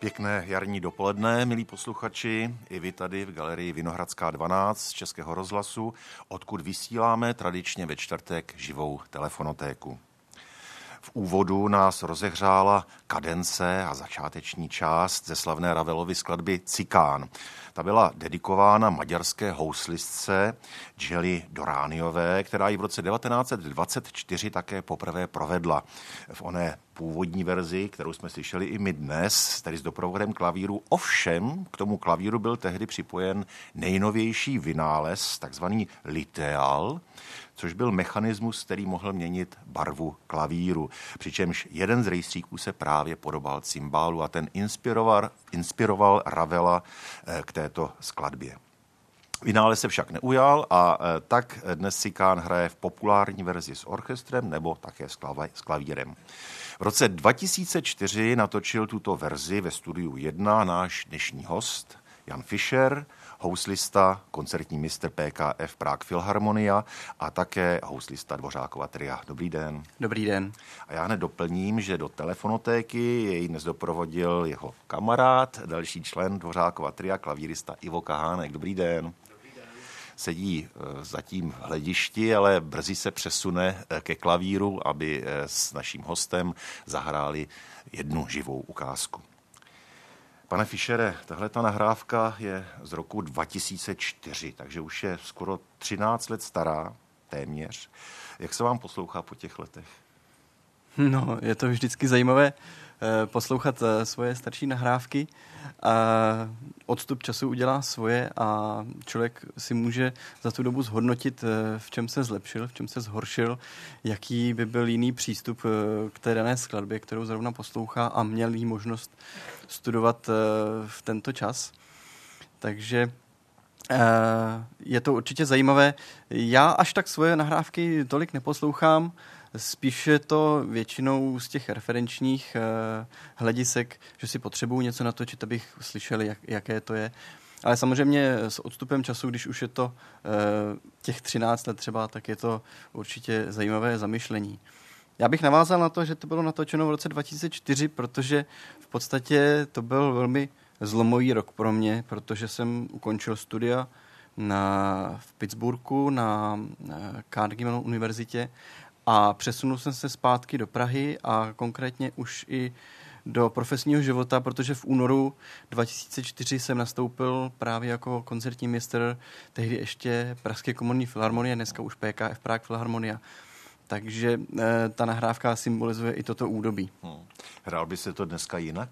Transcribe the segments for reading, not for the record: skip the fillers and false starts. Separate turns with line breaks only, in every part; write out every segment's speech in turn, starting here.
Pěkné jarní dopoledne, milí posluchači, i vy tady v galerii Vinohradská 12 z Českého rozhlasu, odkud vysíláme tradičně ve čtvrtek živou telefonotéku. V úvodu nás rozehřála kadence a začáteční část ze slavné Ravelovy skladby Cikán. Ta byla dedikována maďarské houslistce Jeli Dorániové, která ji v roce 1924 také poprvé provedla. V oné původní verzi, kterou jsme slyšeli i my dnes, tedy s doprovodem klavíru. Ovšem, k tomu klavíru byl tehdy připojen nejnovější vynález, takzvaný litéal, což byl mechanismus, který mohl měnit barvu klavíru. Přičemž jeden z rejstříků se právě podobal cymbálu a ten inspiroval Ravela k této skladbě. Vynález se však neujal a tak dnes Cikán hraje v populární verzi s orchestrem nebo také s klavírem. V roce 2004 natočil tuto verzi ve studiu 1 náš dnešní host Jan Fischer, houslista, koncertní mistr PKF Prague Philharmonia a také houslista Dvořákova tria. Dobrý den.
Dobrý den.
A já hned doplním, že do telefonotéky jej dnes doprovodil jeho kamarád, další člen Dvořákova tria, klavírista Ivo Kahánek. Dobrý den. Sedí zatím v hledišti, ale brzy se přesune ke klavíru, aby s naším hostem zahráli jednu živou ukázku. Pane Fischere, tahleta nahrávka je z roku 2004, takže už je skoro 13 let stará, téměř. Jak se vám poslouchá po těch letech?
No, je to vždycky zajímavé poslouchat svoje starší nahrávky. Odstup času udělá svoje a člověk si může za tu dobu zhodnotit, v čem se zlepšil, v čem se zhoršil, jaký by byl jiný přístup k té dané skladbě, kterou zrovna poslouchá a měl jí možnost studovat v tento čas. Takže je to určitě zajímavé. Já až tak svoje nahrávky tolik neposlouchám, spíše to většinou z těch referenčních hledisek, že si potřebuju něco natočit, abych slyšel, jaké to je. Ale samozřejmě s odstupem času, když už je to těch 13 let třeba, tak je to určitě zajímavé zamyšlení. Já bych navázal na to, že to bylo natočeno v roce 2004, protože v podstatě to byl velmi zlomový rok pro mě, protože jsem ukončil studia v Pittsburghu na Carnegie Mellon univerzitě a přesunul jsem se zpátky do Prahy a konkrétně už i do profesního života, protože v únoru 2004 jsem nastoupil právě jako koncertní mistr tehdy ještě Pražské komorní filharmonie, dneska už PKF Prague Philharmonia. Takže ta nahrávka symbolizuje i toto údobí.
Hrál by se to dneska jinak?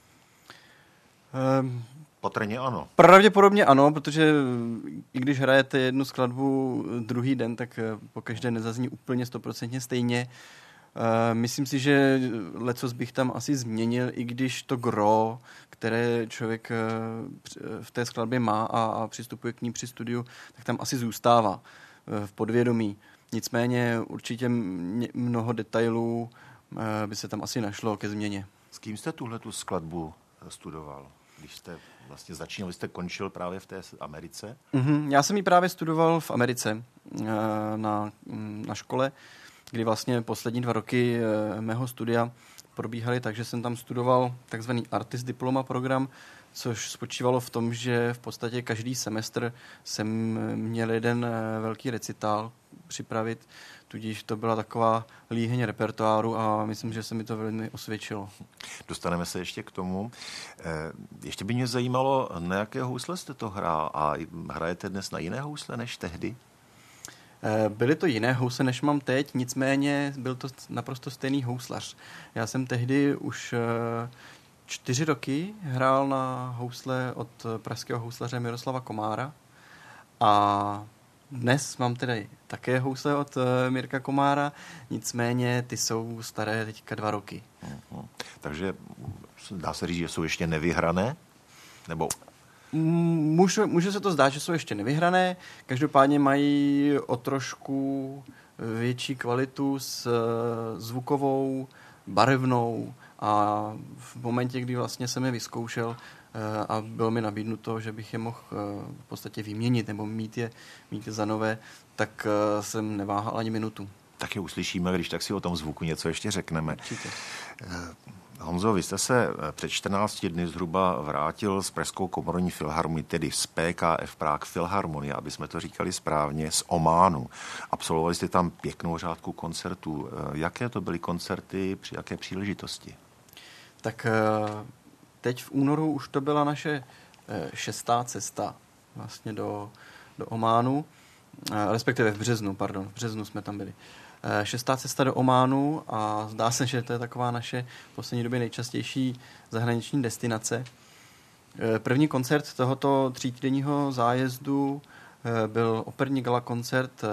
Patrně ano.
Pravděpodobně ano, protože i když hrajete jednu skladbu druhý den, tak pokaždé nezazní úplně 100% stejně. Myslím si, že lecos bych tam asi změnil, i když to gro, které člověk v té skladbě má a přistupuje k ní při studiu, tak tam asi zůstává v podvědomí. Nicméně určitě mnoho detailů by se tam asi našlo ke změně.
S kým jste tuhletu skladbu studoval? Když jste vlastně začínal, jste končil právě v té Americe?
Já jsem ji právě studoval v Americe na škole, kdy vlastně poslední 2 roky mého studia probíhaly, takže jsem tam studoval takzvaný Artist Diploma program, což spočívalo v tom, že v podstatě každý semestr jsem měl jeden velký recitál připravit, tudíž to byla taková líheň repertoáru a myslím, že se mi to velmi osvědčilo.
Dostaneme se ještě k tomu. Ještě by mě zajímalo, na jaké housle jste to hrál a hrajete dnes na jiné housle než tehdy?
Byly to jiné housle, než mám teď, nicméně byl to naprosto stejný houslař. Já jsem tehdy už 4 roky hrál na housle od pražského houslaře Miroslava Komára a dnes mám tedy také housle od Mirka Komára, nicméně ty jsou staré teďka 2 roky.
Takže dá se říct, že jsou ještě nevyhrané? Nebo...
Může se to zdát, že jsou ještě nevyhrané, každopádně mají o trošku větší kvalitu s zvukovou, barevnou a v momentě, kdy vlastně jsem je vyzkoušel a bylo mi nabídnuto, že bych je mohl v podstatě vyměnit nebo mít je za nové, tak jsem neváhal ani minutu.
Tak je uslyšíme, když tak si o tom zvuku něco ještě řekneme.
Určitě.
Honzo, vy jste se před 14 dny zhruba vrátil z Pražskou komorní filharmonii, tedy z PKF Prague Filharmonie, aby jsme to říkali správně, z Ománu. Absolvovali jste tam pěknou řádku koncertů. Jaké to byly koncerty, při jaké příležitosti?
Tak teď v únoru už to byla naše 6. cesta vlastně do Ománu, respektive v březnu jsme tam byli. 6. cesta do Ománu a zdá se, že to je taková naše v poslední době nejčastější zahraniční destinace. První koncert tohoto 3týdenního zájezdu byl operní gala koncert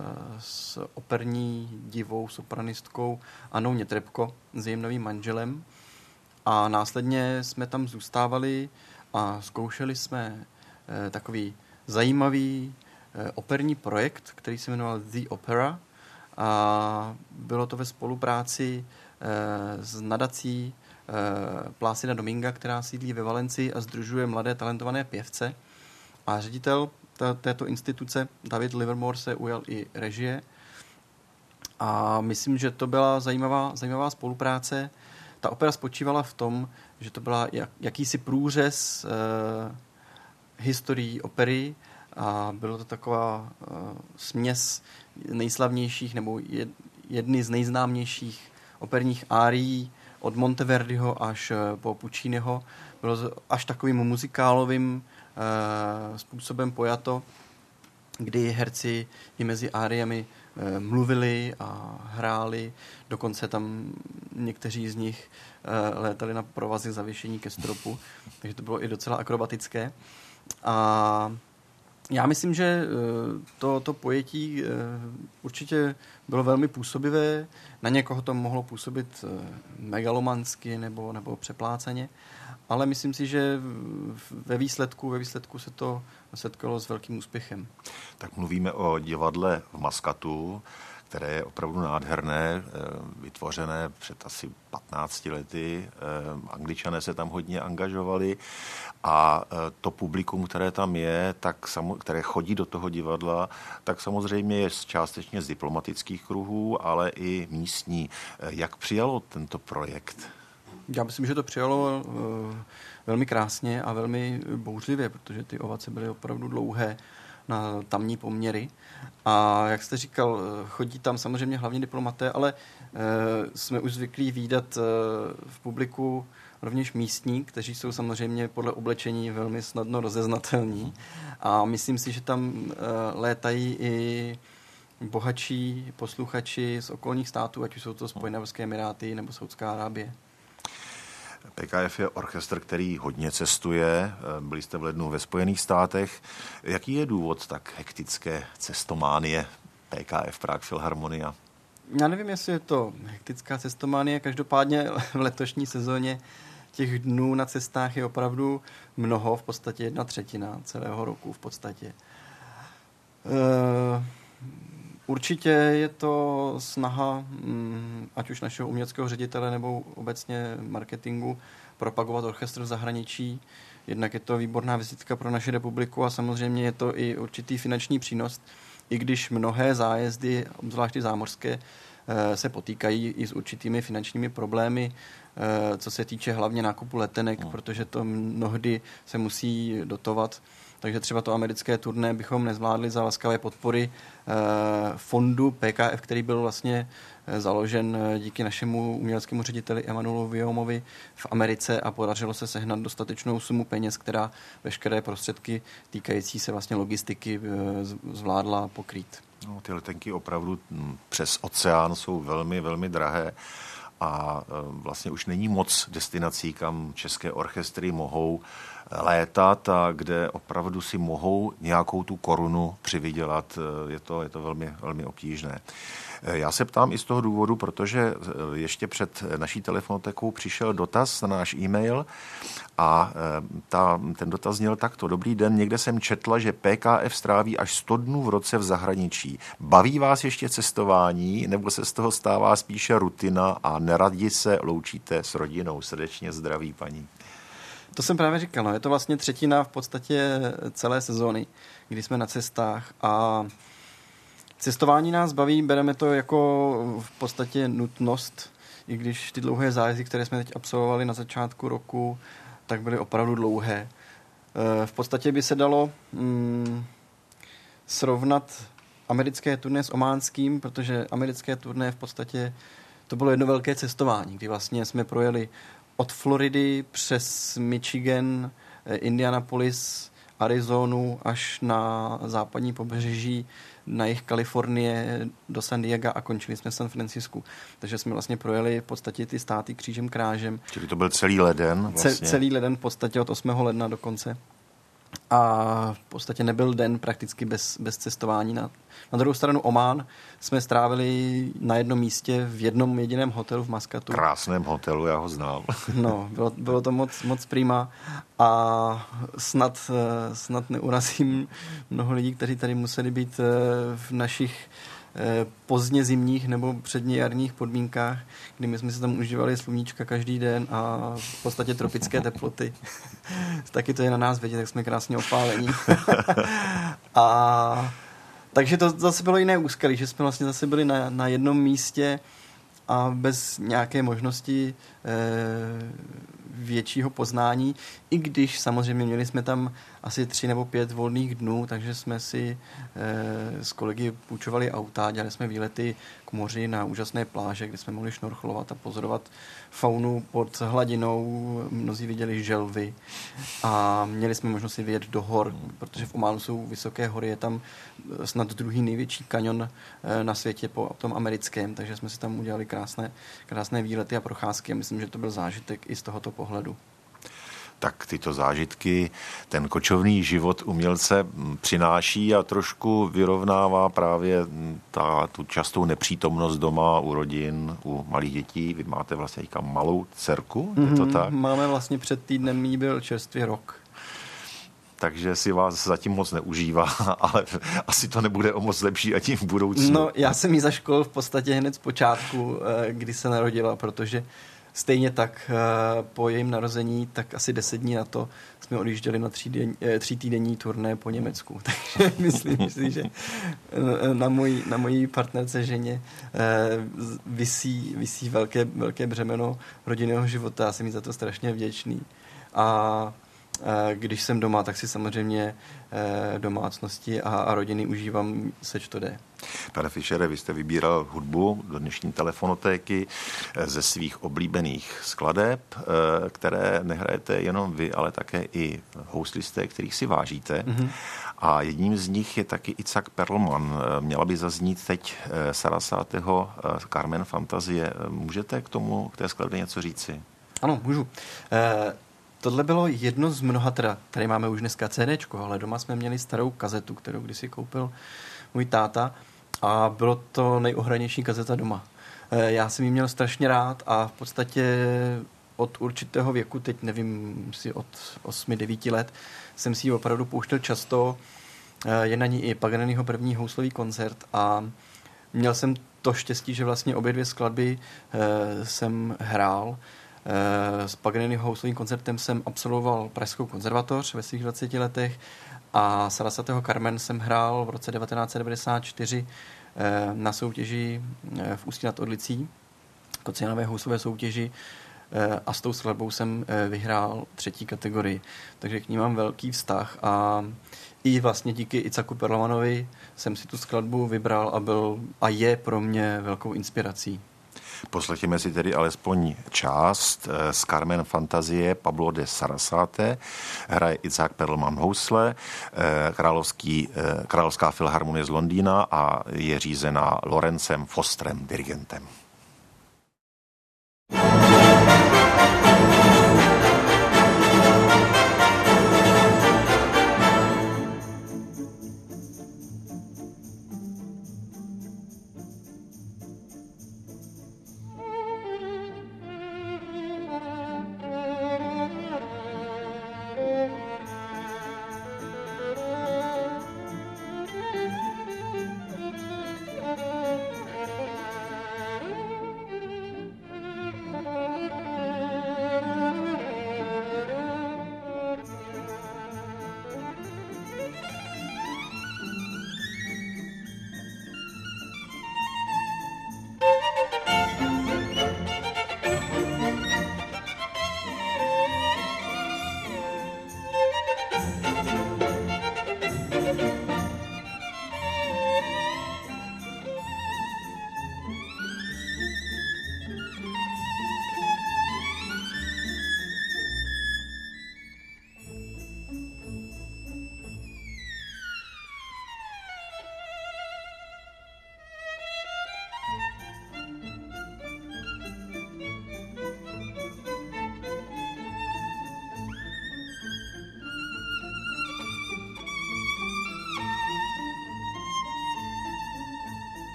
s operní divou sopranistkou Annou Nětrebko s jejím novým manželem a následně jsme tam zůstávali a zkoušeli jsme takový zajímavý operní projekt, který se jmenoval The Opera a bylo to ve spolupráci s nadací Plácida Dominga, která sídlí ve Valencii a sdružuje mladé talentované pěvce. A ředitel této instituce, David Livermore, se ujal i režie. A myslím, že to byla zajímavá spolupráce. Ta opera spočívala v tom, že to byla jakýsi průřez historií opery a bylo to taková směs nejslavnějších nebo jedny z nejznámějších operních árií od Monteverdiho až po Pucciniho. Bylo to až takovým muzikálovým způsobem pojato, kdy herci i mezi áriemi mluvili a hráli. Dokonce tam někteří z nich létali na provazy zavěšení ke stropu, takže to bylo i docela akrobatické. A já myslím, že to pojetí určitě bylo velmi působivé. Na někoho to mohlo působit megalomansky nebo přepláceně, ale myslím si, že ve výsledku se to setkalo s velkým úspěchem.
Tak mluvíme o divadle v Maskatu, které je opravdu nádherné, vytvořené před asi 15 lety. Angličané se tam hodně angažovali a to publikum, které tam je, které chodí do toho divadla, tak samozřejmě je částečně z diplomatických kruhů, ale i místní. Jak přijalo tento projekt?
Já myslím, že to přijalo velmi krásně a velmi bouřlivě, protože ty ovace byly opravdu dlouhé na tamní poměry. A jak jste říkal, chodí tam samozřejmě hlavně diplomaté, ale jsme už zvyklí vídat v publiku rovněž místní, kteří jsou samozřejmě podle oblečení velmi snadno rozeznatelní. A myslím si, že tam létají i bohatší posluchači z okolních států, ať už jsou to Spojené arabské emiráty nebo Saudská Arábie.
PKF je orchestr, který hodně cestuje. Byli jste v lednu ve Spojených státech. Jaký je důvod tak hektické cestománie PKF Prague Filharmonia?
Já nevím, jestli je to hektická cestománie. Každopádně v letošní sezóně těch dnů na cestách je opravdu mnoho, v podstatě 1/3 celého roku v podstatě. Určitě je to snaha, ať už našeho uměleckého ředitele nebo obecně marketingu, propagovat orchestr v zahraničí. Jednak je to výborná vizitka pro naši republiku a samozřejmě je to i určitý finanční přínos, i když mnohé zájezdy, obzvláště zámořské, se potýkají i s určitými finančními problémy, co se týče hlavně nákupu letenek, protože to mnohdy se musí dotovat. Takže třeba to americké turné bychom nezvládli za laskavé podpory fondu PKF, který byl vlastně založen díky našemu uměleckému řediteli Emanuelu Viomovi v Americe a podařilo se sehnat dostatečnou sumu peněz, která veškeré prostředky týkající se vlastně logistiky zvládla pokrýt.
No, ty letenky opravdu přes oceán jsou velmi, velmi drahé a vlastně už není moc destinací, kam české orchestry mohou létat a kde opravdu si mohou nějakou tu korunu přivydělat. Je to velmi, velmi obtížné. Já se ptám i z toho důvodu, protože ještě před naší telefonotékou přišel dotaz na náš e-mail a ten dotaz zněl takto. Dobrý den, někde jsem četla, že PKF stráví až 100 dnů v roce v zahraničí. Baví vás ještě cestování, nebo se z toho stává spíše rutina a neradi se loučíte s rodinou? Srdečně zdraví, paní.
To jsem právě říkal, no. Je to vlastně 1/3 v podstatě celé sezóny, kdy jsme na cestách a cestování nás baví, bereme to jako v podstatě nutnost, i když ty dlouhé zájezdy, které jsme teď absolvovali na začátku roku, tak byly opravdu dlouhé. V podstatě by se dalo srovnat americké turné s ománským, protože americké turné v podstatě to bylo jedno velké cestování, kdy vlastně jsme projeli od Floridy přes Michigan, Indianapolis, Arizonu až na západní pobřeží, na jih Kalifornie do San Diega a končili jsme v San Francisku. Takže jsme vlastně projeli v podstatě ty státy křížem krážem.
Čili to byl celý leden vlastně.
Celý leden v podstatě od 8. ledna do konce. A v podstatě nebyl den prakticky bez cestování. Na druhou stranu Omán jsme strávili na jednom místě v jednom jediném hotelu v Maskatu.
Krásném hotelu, já ho znám.
No, bylo to moc prima a snad neurazím mnoho lidí, kteří tady museli být v našich pozdně zimních nebo předně jarních podmínkách, kdy my jsme se tam užívali sluníčka každý den a v podstatě tropické teploty. Taky to je na nás vidět, tak jsme krásně opálení. Takže to zase bylo jiné úskalí, že jsme vlastně zase byli na jednom místě a bez nějaké možnosti většího poznání, i když samozřejmě měli jsme tam asi 3 nebo 5 volných dnů, takže jsme si s kolegy půjčovali auta, dělali jsme výlety k moři na úžasné pláže, kde jsme mohli šnorchlovat a pozorovat faunu pod hladinou. Mnozí viděli želvy a měli jsme možnost si vyjet do hor, protože v Ománu jsou vysoké hory, je tam snad druhý největší kanion na světě po tom americkém, takže jsme si tam udělali krásné výlety a procházky a myslím, že to byl zážitek i z tohoto pohledu.
Tak tyto zážitky ten kočovný život umělce přináší a trošku vyrovnává právě tu častou nepřítomnost doma u rodin, u malých dětí. Vy máte vlastně malou dcerku, je to tak?
Máme vlastně před týdnem, jí byl čerstvý rok.
Takže si vás zatím moc neužívá, ale asi to nebude o moc lepší a tím v budoucnu.
No, já jsem jí zaškolil v podstatě hned z počátku, kdy se narodila, protože stejně tak po jejím narození, tak asi 10 dní na to jsme odjížděli na 3týdenní turné po Německu. Takže myslím si, že na mojí partnerce ženě visí velké břemeno rodinného života. Já jsem jí za to strašně vděčný. A když jsem doma, tak si samozřejmě domácnosti a rodiny užívám, seč to jde.
Pane Fischere, vy jste vybíral hudbu do dnešní telefonotéky ze svých oblíbených skladeb, které nehrajete jenom vy, ale také i houslisté, kterých si vážíte. Mm-hmm. A jedním z nich je taky Itzhak Perlman. Měla by zaznít teď Sarasátého Carmen Fantazie. Můžete k té skladbě něco říci?
Ano, můžu. Tohle bylo jedno z mnoha, tady máme už dneska CDčko, ale doma jsme měli starou kazetu, kterou kdysi koupil můj táta a bylo to nejohranější kazeta doma. Já jsem ji měl strašně rád a v podstatě od určitého věku, teď nevím, si od 8-9 let, jsem si ji opravdu pouštěl často. Je na ní i Paganiniho první houslový koncert a měl jsem to štěstí, že vlastně obě dvě skladby jsem hrál. S Paganiniho houslovým koncertem jsem absolvoval Pražskou konzervatoř ve svých 20 letech a Sarasátého Carmen jsem hrál v roce 1994 na soutěži v Ústí nad Orlicí, Kocianové houslové soutěži a s tou skladbou jsem vyhrál 3. kategorii. Takže k ní mám velký vztah a i vlastně díky Itzhaku Perlmanovi jsem si tu skladbu vybral a je pro mě velkou inspirací.
Poslechněme si tedy alespoň část z Carmen Fantazie Pablo de Sarasate. Hraje Itzhak Perlman housle, Královská filharmonie z Londýna a je řízená Lorencem Fosterem, dirigentem.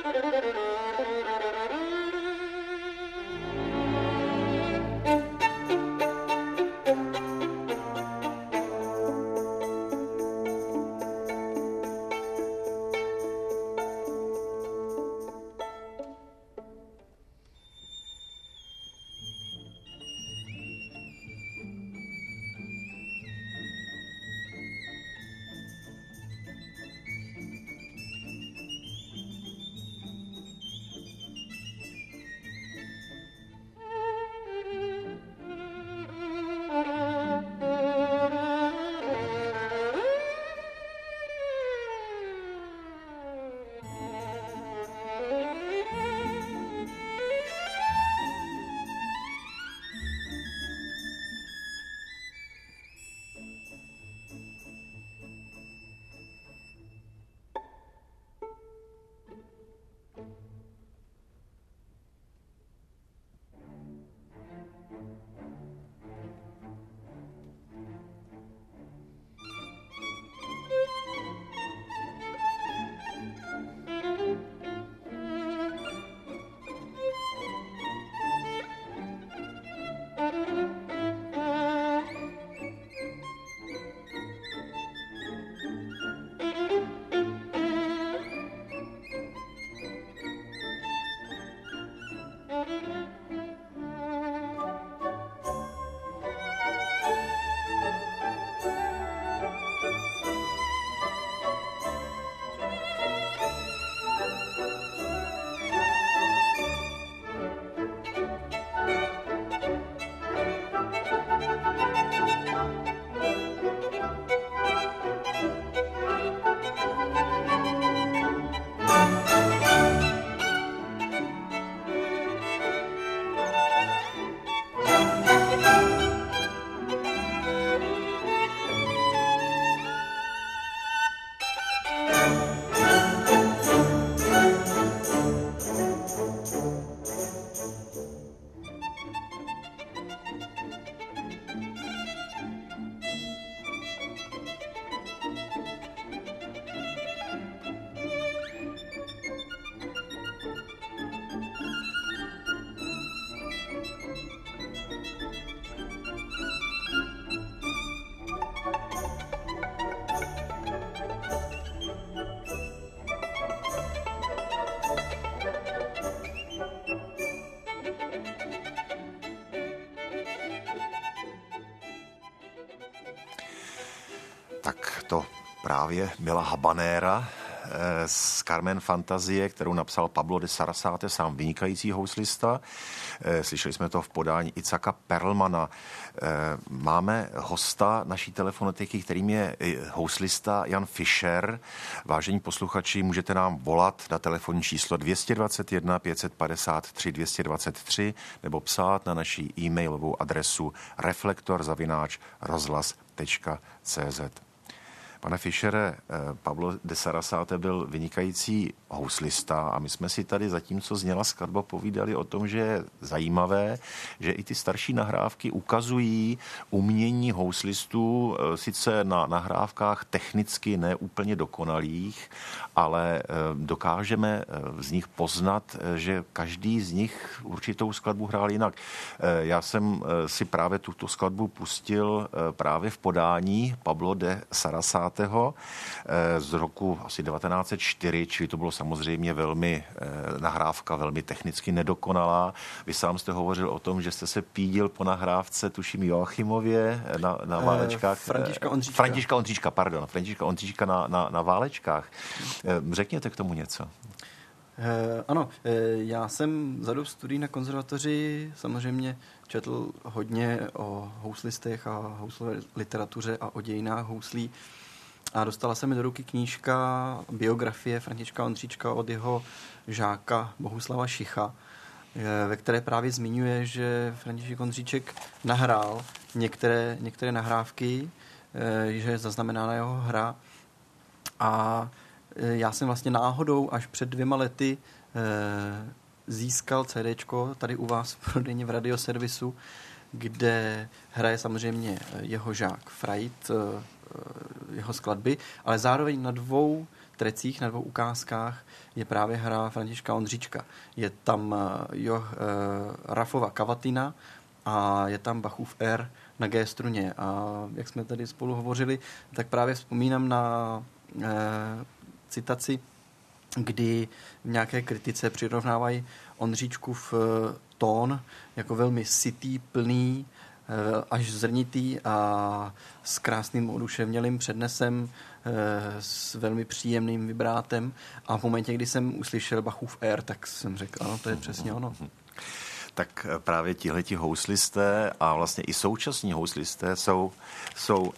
Tak to právě byla habanéra z Carmen Fantazie, kterou napsal Pablo de Sarasate, sám vynikající houslista. Slyšeli jsme to v podání Icaka Perlmana. Máme hosta naší telefonetiky, kterým je houslista Jan Fischer. Vážení posluchači, můžete nám volat na telefonní číslo 221 553 223 nebo psát na naší e-mailovou adresu reflektor@rozhlas.cz. Pane Fischere, Pablo de Sarasate byl vynikající houslista a my jsme si tady, zatímco zněla skladba, povídali o tom, že je zajímavé, že i ty starší nahrávky ukazují umění houslistů, sice na nahrávkách technicky neúplně dokonalých, ale dokážeme z nich poznat, že každý z nich určitou skladbu hrál jinak. Já jsem si právě tuto skladbu pustil právě v podání Pablo de Sarasate z roku asi 1904, čili to bylo samozřejmě velmi nahrávka, velmi technicky nedokonalá. Vy sám jste hovořil o tom, že jste se pídil po nahrávce, tuším Joachimově na Válečkách. Františka Ondříčka na Válečkách. Řekněte k tomu něco.
Ano, já jsem za dob studií na konzervatoři samozřejmě četl hodně o houslistech a houslové literatuře a o dějinách houslí. A dostala se mi do ruky knížka biografie Františka Ondříčka od jeho žáka Bohuslava Šicha, ve které právě zmiňuje, že František Ondříček nahrál některé nahrávky, že je zaznamenána jeho hra. A já jsem vlastně náhodou až před 2 lety získal CDčko tady u vás v prodejně v radioservisu, kde hraje samozřejmě jeho žák Freit, jeho skladby, ale zároveň na 2 trecích na 2 ukázkách je právě hra Františka Ondříčka. Je tam Rafova Kavatina a je tam Bachův R na G struně. A jak jsme tady spolu hovořili, tak právě vzpomínám na citaci, kdy v nějaké kritice přirovnávají Ondříčkův tón jako velmi sytý, plný, až zrnitý a s krásným oduševnělým přednesem, s velmi příjemným vibrátem. A v momentě, kdy jsem uslyšel Bachův R, tak jsem řekl, ano, to je přesně ono.
Tak právě tihleti houslisté a vlastně i současní houslisté jsou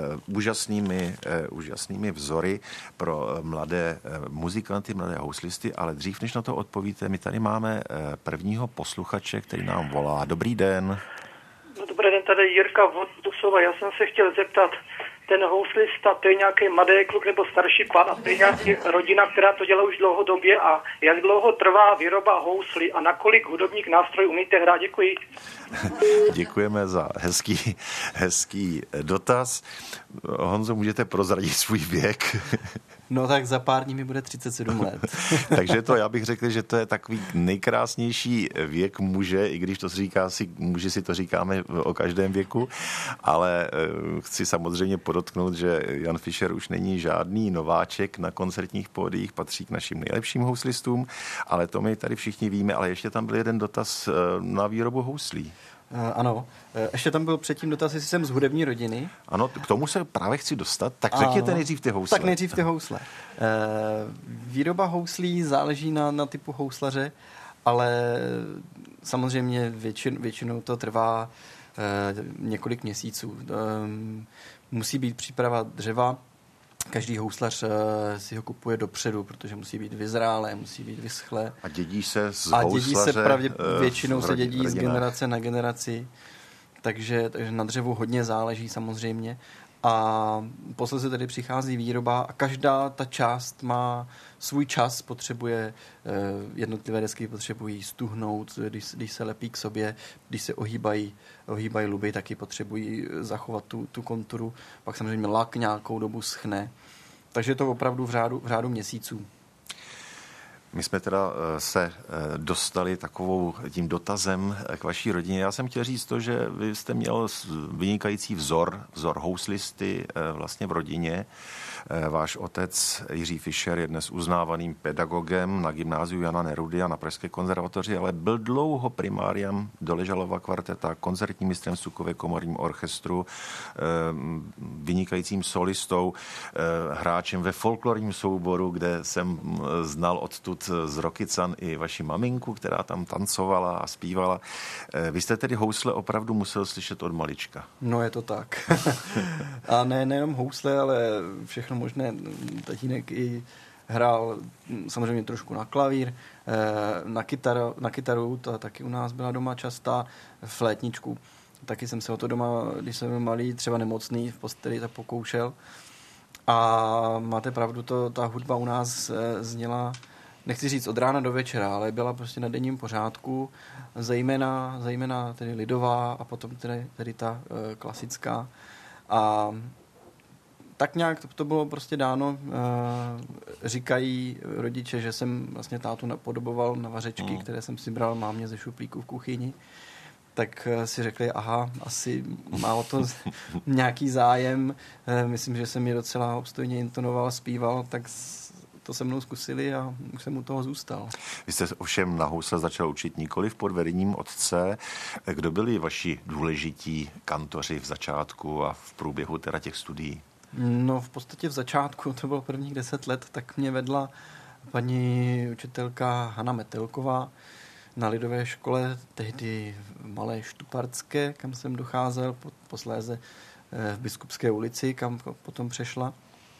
úžasnými vzory pro mladé muzikanty, mladé houslisty, ale dřív, než na to odpovíte, my tady máme prvního posluchače, který nám volá. Dobrý den.
No, dobrý den, tady Jirka Vodusova. Já jsem se chtěl zeptat, ten houslista, to je nějaký mladý kluk nebo starší pan a to je nějaký rodina, která to dělá už dlouhodobě a jak dlouho trvá výroba hously a na kolik hudebních nástrojů umíte hrát? Děkuji.
Děkujeme za hezký dotaz. Honzo, můžete prozradit svůj věk?
No tak za pár dní mi bude 37 let.
Takže já bych řekl, že to je takový nejkrásnější věk muže, i když to muži si to říkáme o každém věku, ale chci samozřejmě podotknout, že Jan Fischer už není žádný nováček na koncertních pódiích, patří k našim nejlepším houslistům, ale to my tady všichni víme, ale ještě tam byl jeden dotaz na výrobu houslí.
Ano, ještě tam byl předtím dotaz, jestli jsem z hudební rodiny.
Ano, k tomu se právě chci dostat, tak řekněte nejdřív ty housle.
Tak nejdřív ty housle. Výroba houslí záleží na typu houslaře, ale samozřejmě většinou to trvá několik měsíců. Musí být příprava dřeva, každý houslař si ho kupuje dopředu, protože musí být vyzrálé, musí být vyschlé.
A dědí se z
houslaře?
A dědí
se většinou se dědí z generace na generaci, takže na dřevu hodně záleží samozřejmě. A posledně tedy přichází výroba a každá ta část má svůj čas, potřebuje, jednotlivé desky potřebují stuhnout, když se lepí k sobě, když se ohýbají luby, taky potřebují zachovat tu konturu, pak samozřejmě lak nějakou dobu schne. Takže je to opravdu v řádu měsíců.
My jsme teda se dostali tím dotazem k vaší rodině. Já jsem chtěl říct to, že vy jste měl vynikající vzor houslisty vlastně v rodině. Váš otec Jiří Fischer je dnes uznávaným pedagogem na gymnáziu Jana Nerudy a na Pražské konzervatoři, ale byl dlouho primáriem Doležalova kvarteta, koncertním mistrem v Sukově komorním orchestru, vynikajícím solistou, hráčem ve folklorním souboru, kde jsem znal odtud z Rokycan i vaši maminku, která tam tancovala a zpívala. Vy jste tedy housle opravdu musel slyšet od malička.
No je to tak. A nejenom housle, ale všechno možné. Tatínek i hrál samozřejmě trošku na klavír, na kytaru, ta taky u nás byla doma častá, flétničku. Taky jsem se o to doma, když jsem byl malý, třeba nemocný, v posteli tak pokoušel. A máte pravdu, ta hudba u nás zněla, nechci říct od rána do večera, ale byla prostě na denním pořádku, zejména tedy lidová a potom tedy ta klasická. A tak nějak to bylo prostě dáno. Říkají rodiče, že jsem vlastně tátu napodoboval na vařečky, které jsem si bral mámě ze šuplíku v kuchyni. Tak si řekli, aha, asi má o to nějaký zájem. Myslím, že jsem je docela obstojně intonoval, zpíval, tak to se mnou zkusili a už jsem u toho zůstal.
Vy jste ovšem na housle začal učit nikoli pod vedením otce. Kdo byli vaši důležití kantoři v začátku a v průběhu teda těch studií?
No v podstatě v začátku, to bylo prvních 10 let, tak mě vedla paní učitelka Hana Metelková na lidové škole, tehdy v Malé Štupartské, kam jsem docházel, posléze v Biskupské ulici, kam potom přešla.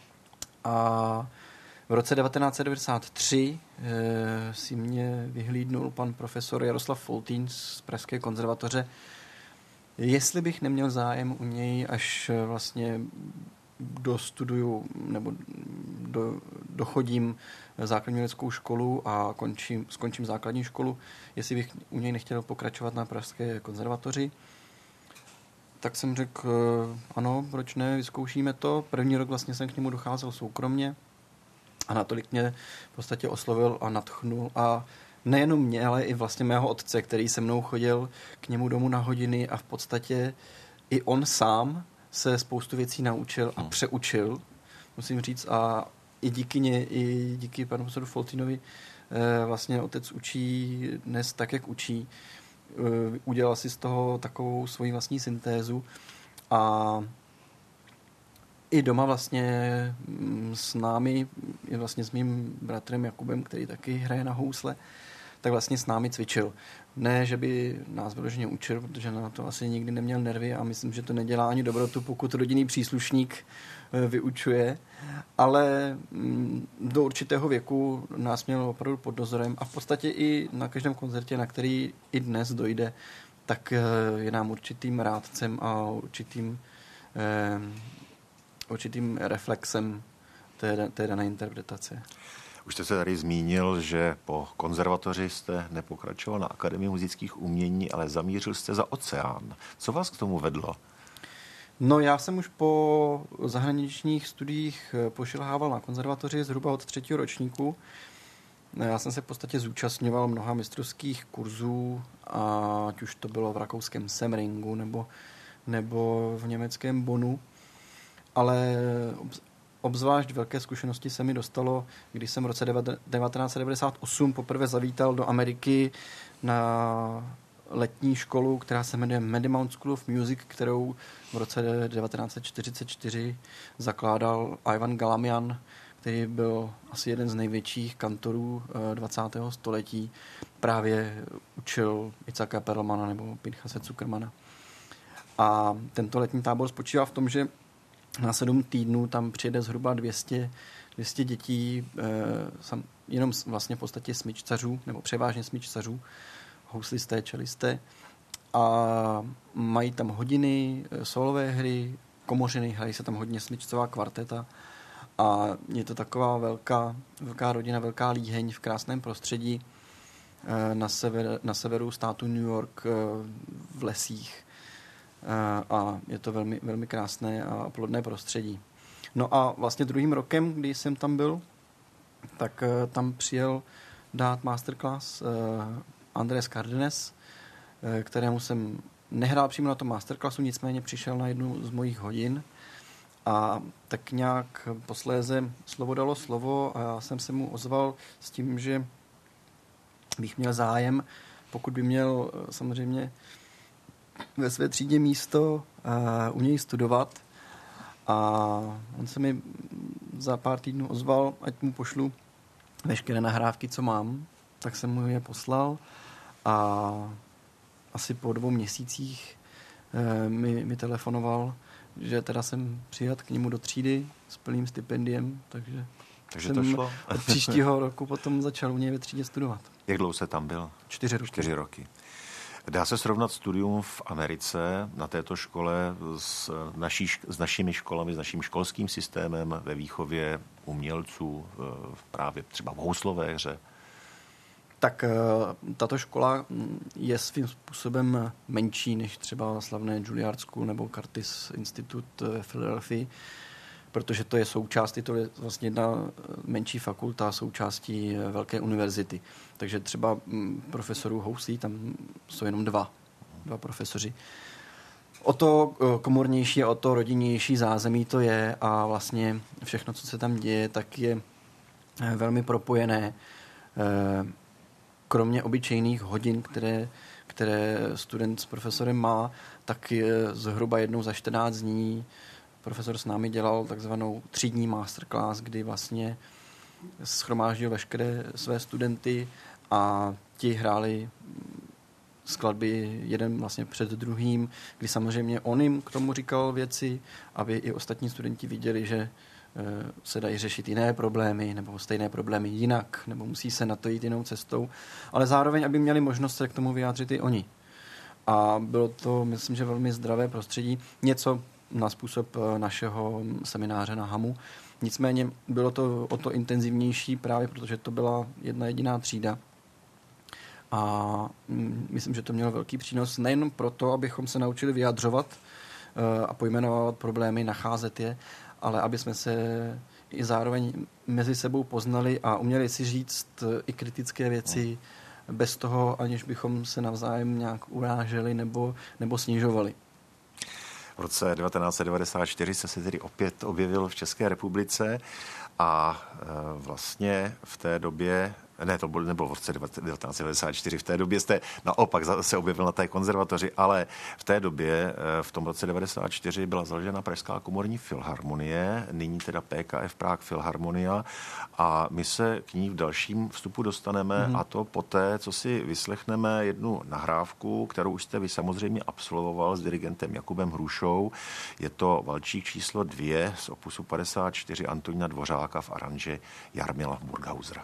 A v roce 1993 si mě vyhlídnul pan profesor Jaroslav Foltín z Pražské konzervatoře, jestli bych neměl zájem u něj, až vlastně dostuduju nebo dochodím základní uměleckou školu a skončím základní školu, jestli bych u něj nechtěl pokračovat na Pražské konzervatoři. Tak jsem řekl, ano, proč ne, vyzkoušíme to. První rok vlastně jsem k němu docházel soukromně A natolik mě v podstatě oslovil a nadchnul a nejenom mě, ale i vlastně mého otce, který se mnou chodil k němu domů na hodiny a v podstatě i on sám se spoustu věcí naučil a přeučil, musím říct, a i díky panu profesoru Foltinovi vlastně otec učí dnes tak, jak učí. Udělal si z toho takovou svoji vlastní syntézu a i doma vlastně s námi, vlastně s mým bratrem Jakubem, který taky hraje na housle, tak vlastně s námi cvičil. Ne, že by nás vyloženě učil, protože na to asi nikdy neměl nervy a myslím, že to nedělá ani dobrotu, pokud rodinný příslušník vyučuje, ale do určitého věku nás měl opravdu pod dozorem a v podstatě i na každém koncertě, na který i dnes dojde, tak je nám určitým rádcem a určitým reflexem té dané interpretace.
Už jste se tady zmínil, že po konzervatoři jste nepokračoval na Akademii múzických umění, ale zamířil jste za oceán. Co vás k tomu vedlo?
No, já jsem už po zahraničních studiích pošilhával na konzervatoři zhruba od 3. ročníku. Já jsem se v podstatě zúčastňoval mnoha mistrovských kurzů, ať už to bylo v rakouském Semmeringu nebo v německém Bonnu, ale obzvlášť velké zkušenosti se mi dostalo, když jsem v roce 1998 poprvé zavítal do Ameriky na letní školu, která se jmenuje Marymount School of Music, kterou v roce 1944 zakládal Ivan Galamian, který byl asi jeden z největších kantorů 20. století. Právě učil Itzhaka Perlmana nebo Pinchase Zuckermana. A tento letní tábor spočívá v tom, že na 7 týdnů tam přijede zhruba 200 dětí, jenom vlastně v podstatě smyčcařů, nebo převážně smyčcařů, houslisté, čelisté. A mají tam hodiny, solové hry, komořiny, hrají se tam hodně smyčcová kvarteta. A je to taková velká rodina, velká líheň v krásném prostředí na severu státu New York v lesích. A je to velmi, velmi krásné a plodné prostředí. No a vlastně druhým rokem, když jsem tam byl, tak tam přijel dát masterclass Andrés Cardenes, kterému jsem nehrál přímo na tom masterclassu, nicméně přišel na jednu z mojich hodin a tak nějak posléze slovo dalo slovo a já jsem se mu ozval s tím, že bych měl zájem, pokud by měl samozřejmě ve své třídě místo u něj studovat. A on se mi za pár týdnů ozval, ať mu pošlu veškeré nahrávky, co mám. Tak jsem mu je poslal a asi po 2 měsících mi telefonoval, že teda jsem přijat k němu do třídy s plným stipendiem, takže
to šlo.
Od příštího roku potom začal u něj ve třídě studovat.
Jak dlouho se tam byl?
4 roky.
4 roky. Dá se srovnat studium v Americe na této škole s našimi školami, s naším školským systémem ve výchově umělců právě třeba v houslové hře?
Tak tato škola je svým způsobem menší než třeba slavné Juilliard School nebo Curtis Institute ve Philadelphii, protože to je součástí, to je vlastně jedna menší fakulta součástí velké univerzity. Takže třeba profesorů houslí tam jsou jenom dva profesoři. O to komornější a o to rodinnější zázemí to je a vlastně všechno, co se tam děje, tak je velmi propojené. Kromě obyčejných hodin, které student s profesorem má, tak je zhruba jednou za 14 dní profesor s námi dělal takzvanou 3dní masterclass, kdy vlastně shromáždil veškeré své studenty a ti hráli skladby jeden vlastně před druhým, kdy samozřejmě on jim k tomu říkal věci, aby i ostatní studenti viděli, že se dají řešit jiné problémy nebo stejné problémy jinak, nebo musí se na to jít jinou cestou, ale zároveň, aby měli možnost se k tomu vyjádřit i oni. A bylo to, myslím, že velmi zdravé prostředí, něco na způsob našeho semináře na Hamu. Nicméně bylo to o to intenzivnější právě, protože to byla jedna jediná třída. A myslím, že to mělo velký přínos nejen proto, abychom se naučili vyjadřovat a pojmenovat problémy, nacházet je, ale aby jsme se i zároveň mezi sebou poznali a uměli si říct i kritické věci bez toho, aniž bychom se navzájem nějak uráželi nebo snižovali.
V roce 1994 se tedy opět objevil v České republice a vlastně v té době, to nebylo v roce 1994, v té době jste naopak se objevil na té konzervatoři, ale v té době, v tom roce 1994 byla založena Pražská komorní filharmonie, nyní teda PKF Prague Filharmonia a my se k ní v dalším vstupu dostaneme a to poté, co si vyslechneme jednu nahrávku, kterou už jste vy samozřejmě absolvoval s dirigentem Jakubem Hrušou. Je to valčík číslo 2 z opusu 54 Antonína Dvořáka v aranži Jarmila Burghausera.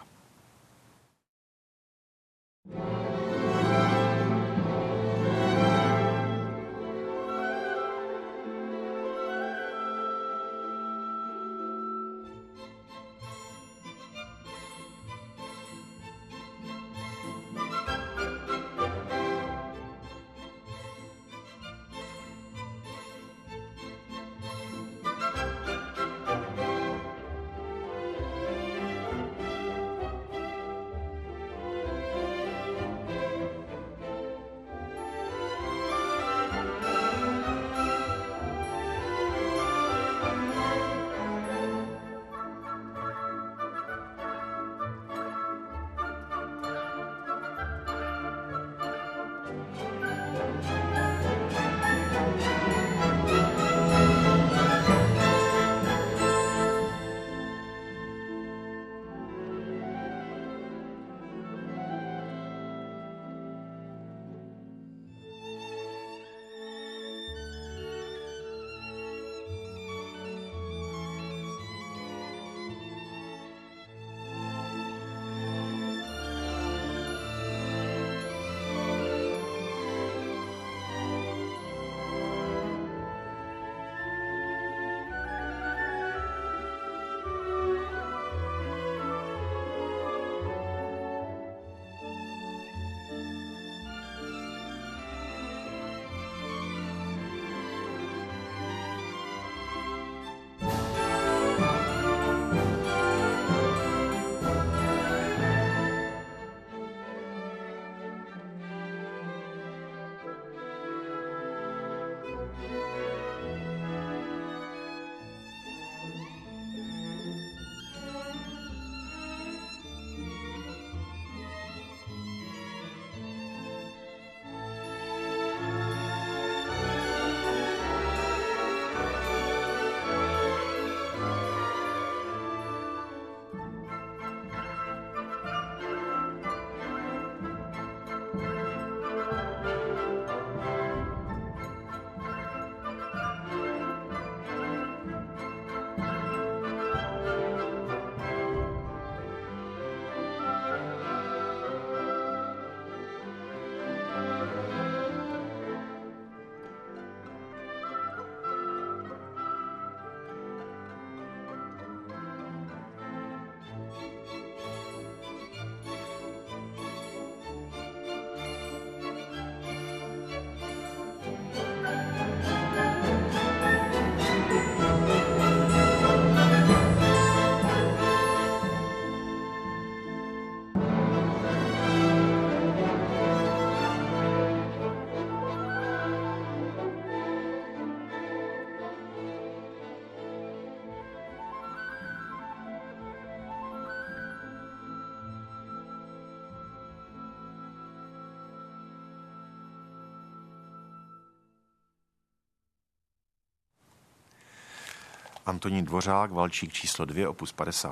Antonín Dvořák, valčík číslo 2, opus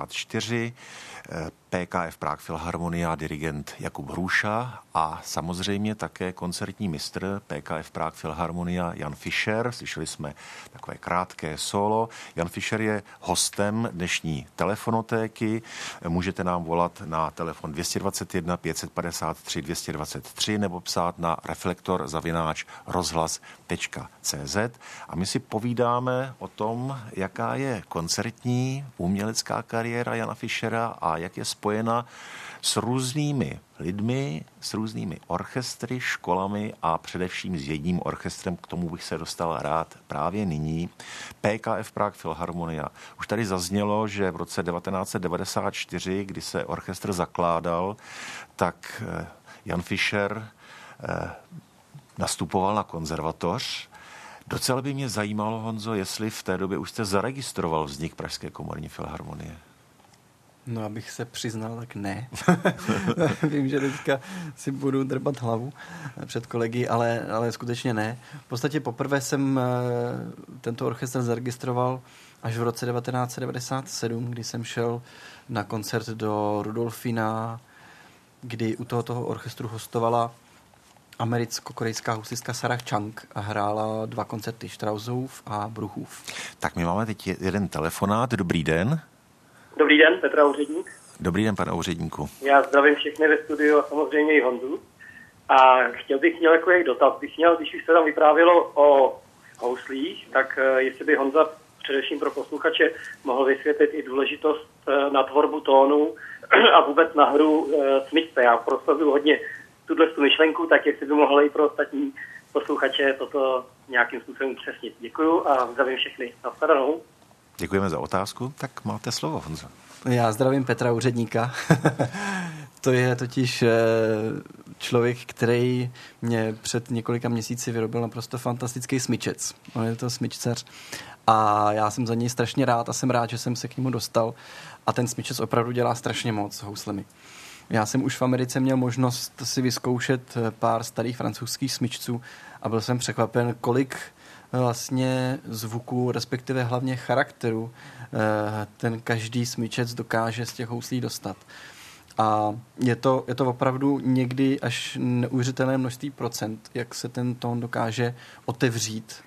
54, PKF Prague Filharmonia, dirigent Jakub Hruša a samozřejmě také koncertní mistr PKF Prague Filharmonia Jan Fischer. Slyšeli jsme takové krátké solo. Jan Fischer je hostem dnešní telefonotéky. Můžete nám volat na telefon 221 553 223 nebo psát na reflektor@rozhlas.cz a my si povídáme o tom, jaká je koncertní umělecká kariéra Jana Fischera a jak je spojena s různými lidmi, s různými orchestry, školami a především s jedním orchestrem, k tomu bych se dostal rád právě nyní, PKF Prague Philharmonia. Už tady zaznělo, že v roce 1994, kdy se orchestr zakládal, tak Jan Fischer nastupoval na konzervatoř. Docela by mě zajímalo, Honzo, jestli v té době už jste zaregistroval vznik Pražské komorní filharmonie.
No, abych se přiznal, tak ne. Vím, že teďka si budu drbat hlavu před kolegy, ale skutečně ne. V podstatě poprvé jsem tento orchestr zaregistroval až v roce 1997, kdy jsem šel na koncert do Rudolfina, kdy u tohoto orchestru hostovala americko-korejská houslistka Sarah Chang a hrála 2 koncerty, Straussův a Bruchův.
Tak my máme teď jeden telefonát. Dobrý den.
Dobrý den, Petra Úředník.
Dobrý den, pane úředníku.
Já zdravím všechny ve studiu a samozřejmě i Honzu. A bych měl jako dotaz. Když už se tam vyprávělo o houslích, tak jestli by Honza především pro posluchače mohl vysvětlit i důležitost na tvorbu tónu a vůbec na hru smyčce. Já prosazuju hodně tuhle myšlenku, tak jestli by mohli i pro ostatní posluchače toto nějakým způsobem upřesnit. Děkuju a zdravím všechny. Nashledanou.
Děkujeme za otázku. Tak máte slovo, Honzo.
Já zdravím Petra Úředníka. To je totiž člověk, který mě před několika měsíci vyrobil naprosto fantastický smyčec. On je to smyčcař a já jsem za něj strašně rád a jsem rád, že jsem se k němu dostal. A ten smyčec opravdu dělá strašně moc s houslemi. Já jsem už v Americe měl možnost si vyzkoušet pár starých francouzských smyčců a byl jsem překvapen, kolik vlastně zvuků, respektive hlavně charakteru ten každý smyčec dokáže z těch houslí dostat. A je to opravdu někdy až neuvěřitelné množství procent, jak se ten tón dokáže otevřít,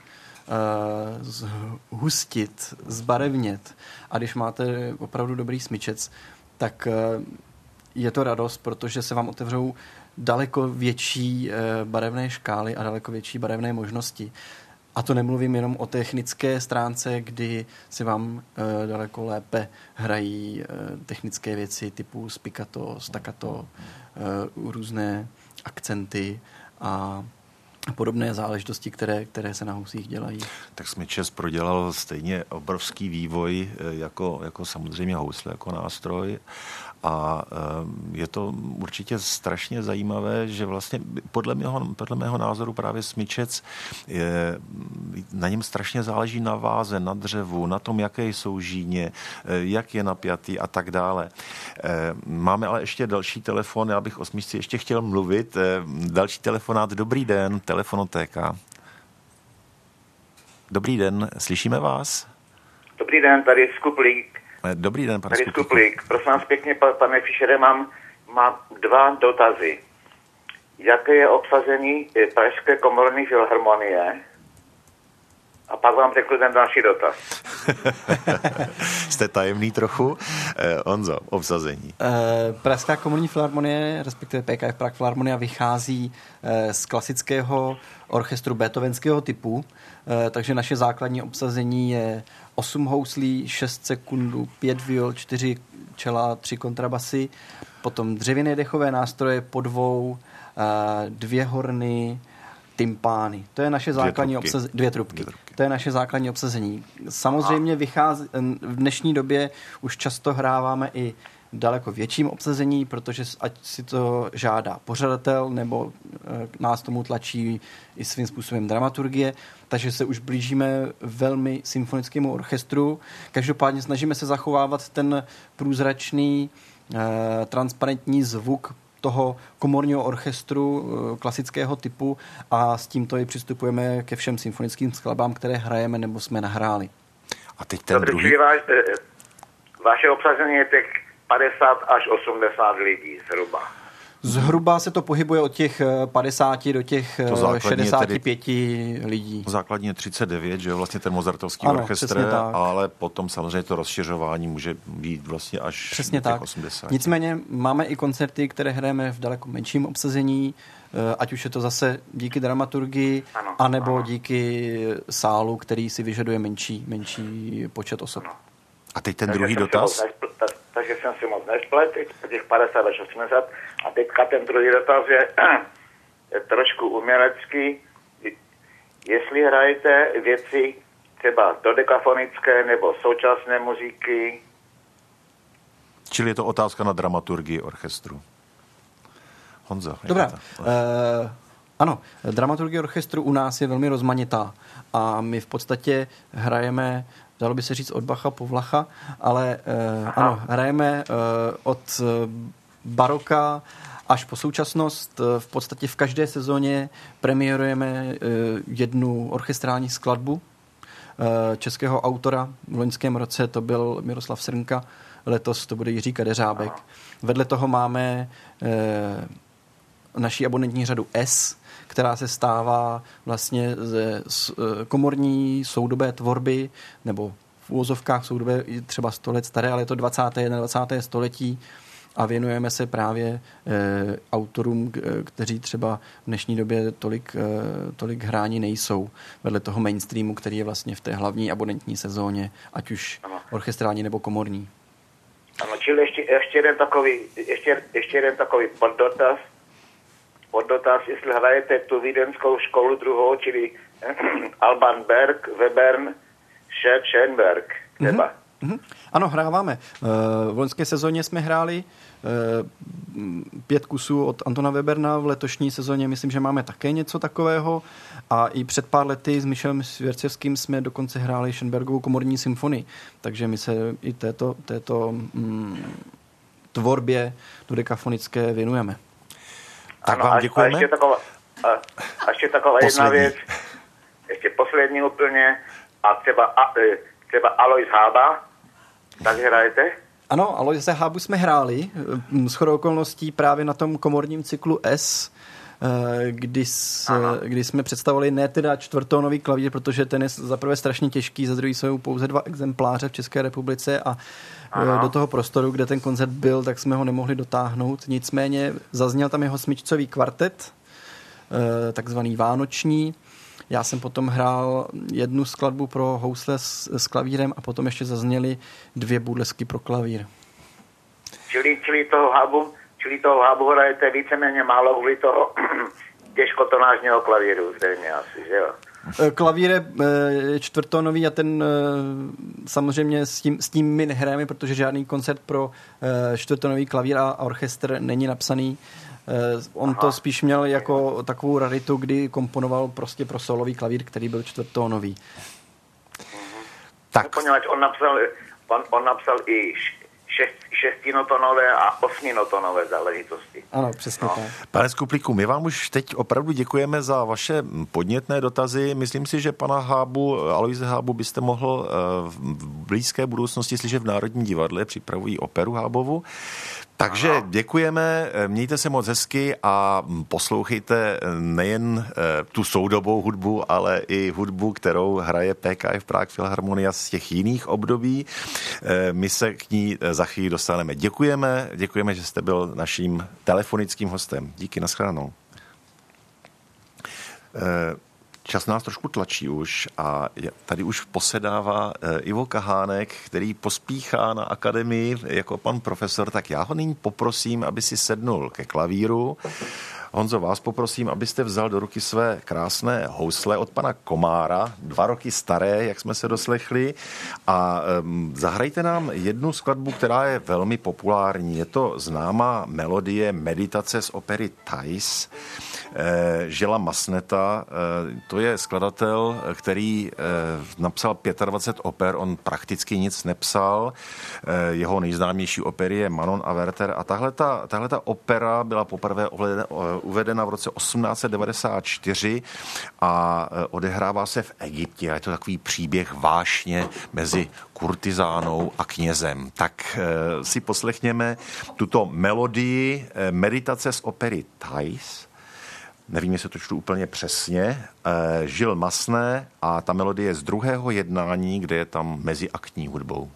zhustit, zbarevnět. A když máte opravdu dobrý smyčec, tak je to radost, protože se vám otevřou daleko větší barevné škály a daleko větší barevné možnosti. A to nemluvím jenom o technické stránce, kdy si vám daleko lépe hrají technické věci typu spiccato, staccato, různé akcenty a podobné záležitosti, které se na housích dělají.
Tak smyčec prodělal stejně obrovský vývoj jako samozřejmě housle, jako nástroj. A je to určitě strašně zajímavé, že vlastně podle mého názoru právě smyčec na něm strašně záleží na váze, na dřevu, na tom, jaké jsou žíně, jak je napjatý a tak dále. Máme ale ještě další telefon, já bych o smyčci ještě chtěl mluvit. Další telefonát, dobrý den, telefonotéka. Dobrý den, slyšíme vás?
Dobrý den, tady Skuplík.
Dobrý den, pane
Skuplík. Prosím vás pěkně, pane Fischere, mám 2 dotazy. Jaké je obsazení Pražské komorní filharmonie? A pak vám řeknu ten další dotaz.
Jste tajemný trochu. Honzo, obsazení.
Pražská komorní filharmonie, respektive PKF Prague Philharmonia, vychází z klasického orchestru beethovenského typu, takže naše základní obsazení je 8 houslí, 6 sekundů, 5 viol, 4 čela, 3 kontrabasy, potom dřevěné dechové nástroje po 2, 2 horny, tympány. To je naše základní obsazení. 2 trubky. To je naše základní obsazení. Samozřejmě v dnešní době už často hráváme i daleko větším obsazení, protože ať si to žádá pořadatel, nebo nás tomu tlačí i svým způsobem dramaturgie, takže se už blížíme velmi symfonickému orchestru. Každopádně snažíme se zachovávat ten průzračný, transparentní zvuk toho komorního orchestru klasického typu a s tímto i přistupujeme ke všem symfonickým skladbám, které hrajeme nebo jsme nahráli.
A teď ten druhý...
Vaše obsazení je těch 50 až 80 lidí zhruba.
Zhruba se to pohybuje od těch 50 do těch 65 lidí.
Základně 39, že jo, vlastně ten mozartovský orchestr, ale potom samozřejmě to rozšiřování může být vlastně až
přesně
do těch
tak.
80.
Nicméně máme i koncerty, které hrajeme v daleko menším obsazení, ať už je to zase díky dramaturgii, anebo díky sálu, který si vyžaduje menší počet osob.
A teď ten druhý dotaz?
takže jsem si moc nesplet, těch 50 až 80. A teďka ten druhý dotaz je trošku umělecký. Jestli hrajete věci třeba dodekafonické nebo současné muziky.
Čili je to otázka na dramaturgii orchestru. Honzo.
Dobrá. Ano, dramaturgie orchestru u nás je velmi rozmanitá a my v podstatě hrajeme, dalo by se říct od Bacha po Vlacha, ale ano, hrajeme od baroka až po současnost. V podstatě v každé sezóně premiérujeme jednu orchestrální skladbu českého autora. V loňském roce to byl Miroslav Srnka, letos to bude Jiří Kadeřábek. Vedle toho máme naší abonentní řadu S, která se stává vlastně z komorní soudobé tvorby, nebo v úvozovkách soudobé třeba 100 let staré, ale je to 20. 21. století a věnujeme se právě autorům, kteří třeba v dnešní době tolik hráni nejsou. Vedle toho mainstreamu, který je vlastně v té hlavní abonentní sezóně, ať už orchestrální nebo komorní.
Ano, čili ještě jeden takový poddotaz, jestli hrajete tu vídeňskou školu druhou, čili Alban Berg, Webern, Schoenberg, třeba.
Ano, hráváme. V loňské sezóně jsme hráli 5 kusů od Antona Weberna, v letošní sezóně myslím, že máme také něco takového a i před pár lety s Mišelem Svěrcevským jsme dokonce hráli Schoenbergovou komorní symfonii, takže my se i této tvorbě dodekafonické věnujeme.
Tak vám děkujeme.
A ještě taková jedna věc, ještě poslední úplně, a třeba Alois Hába, tak hrajete?
Ano, Aloise Hábu jsme hráli, shodou okolností právě na tom komorním cyklu S, kdy jsme představovali ne teda čtvrtónový klavír, protože ten je zaprvé strašně těžký, za druhý jsou pouze 2 exempláře v České republice a do toho prostoru, kde ten koncert byl, tak jsme ho nemohli dotáhnout. Nicméně zazněl tam jeho smyčcový kvartet, takzvaný vánoční. Já jsem potom hrál jednu skladbu pro housle s klavírem a potom ještě zazněly 2 burlesky pro klavír.
Čili toho hábu hrajete víceméně málo kvůli toho těžkotonážního klavíru, zřejmě asi, že jo?
Klavír je čtvrtónový a ten samozřejmě s tím my nehrajeme, protože žádný koncert pro čtvrtónový klavír a orchestr není napsaný. On to spíš měl jako takovou raritu, kdy komponoval prostě pro solový klavír, který byl čtvrtónový.
Tak. Poněvadž on napsal i šestinotonové a 8notonové záležitosti.
Ano, přesně tak.
Pane Skuplíku, my vám už teď opravdu děkujeme za vaše podnětné dotazy. Myslím si, že pana Aloise Hábu byste mohl v blízké budoucnosti slyšet v Národním divadle, připravují operu Hábovu. Takže děkujeme, mějte se moc hezky a poslouchejte nejen tu soudobou hudbu, ale i hudbu, kterou hraje PKF Prague Filharmonia z těch jiných období. My se k ní za chvíli dostaneme. Děkujeme, že jste byl naším telefonickým hostem. Díky, nashledanou. Čas nás trošku tlačí už a tady už posedává Ivo Kahánek, který pospíchá na akademii jako pan profesor, tak já ho nyní poprosím, aby si sednul ke klavíru. Honzo, vás poprosím, abyste vzal do ruky své krásné housle od pana Komára, 2 roky staré, jak jsme se doslechli, a zahrajte nám jednu skladbu, která je velmi populární. Je to známá melodie Meditace z opery Thais, Žila Masneta. To je skladatel, který napsal 25 oper, on prakticky nic nepsal. Jeho nejznámější opery je Manon a Werther a tahleta opera byla poprvé uvedena v roce 1894 a odehrává se v Egyptě. Je to takový příběh vášně mezi kurtizánou a knězem. Tak si poslechněme tuto melodii Meditace z opery Thais. Nevím, jestli to čtu úplně přesně. Žil Masné a ta melodie z 2. jednání, kde je tam meziaktní hudbou.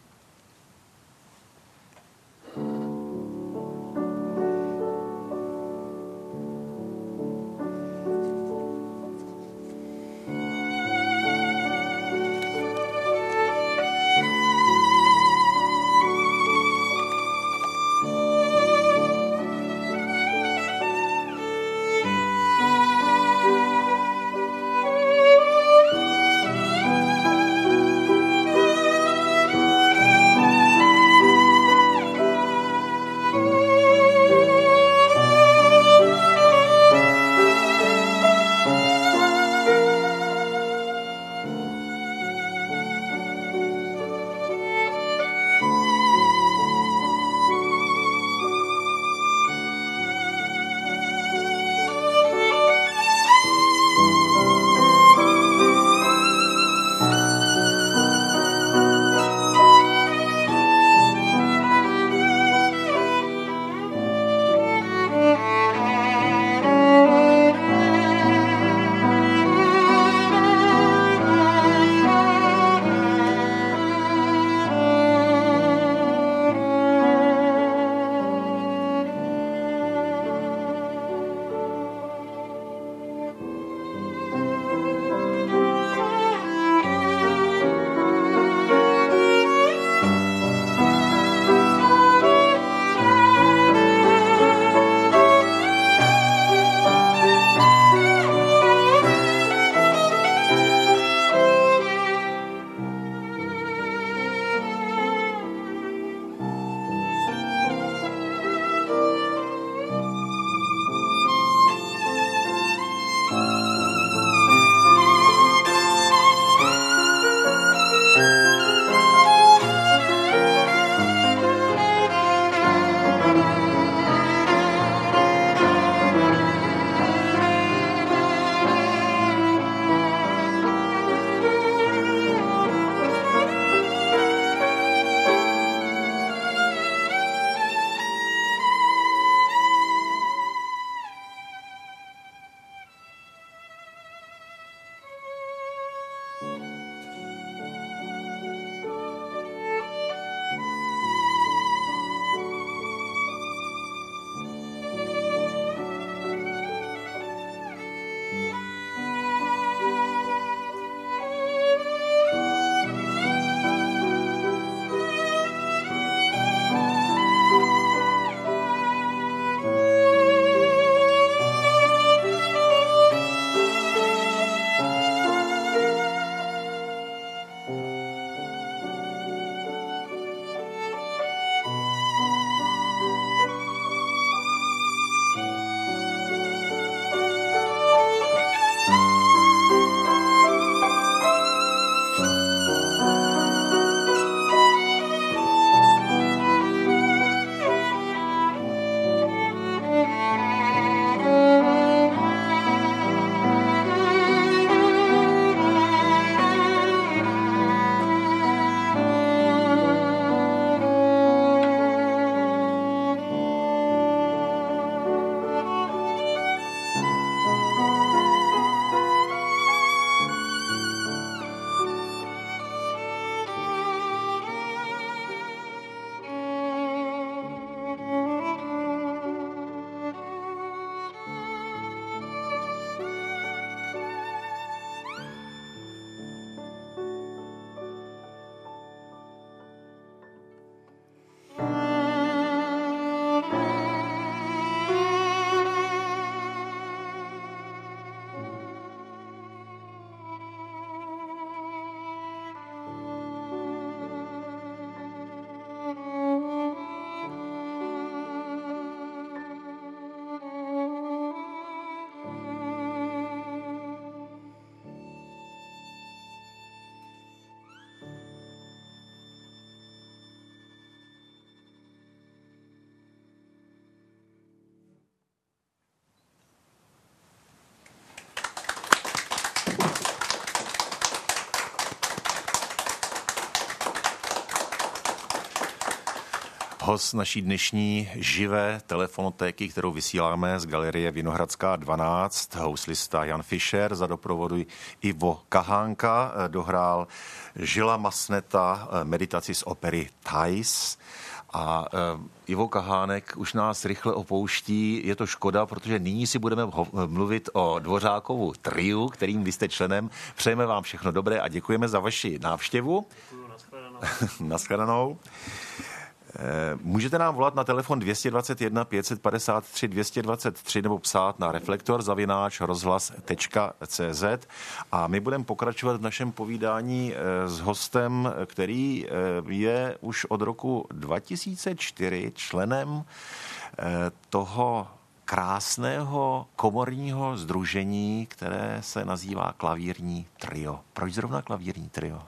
host naší dnešní živé telefonotéky, kterou vysíláme z galerie Vinohradská 12, houslista Jan Fischer, za doprovodu Ivo Kahánka dohrál Žila Masneta meditaci z opery Thais. A Ivo Kahánek už nás rychle opouští. Je to škoda, protože nyní si budeme mluvit o Dvořákovu triu, kterým vy jste členem. Přejeme vám všechno dobré a děkujeme za vaši návštěvu. Naschledanou. Můžete nám volat na telefon 221 553 223 nebo psát na reflektor@rozhlas.cz a my budeme pokračovat v našem povídání s hostem, který je už od roku 2004 členem toho krásného komorního sdružení, které se nazývá Klavírní trio. Proč zrovna Klavírní trio?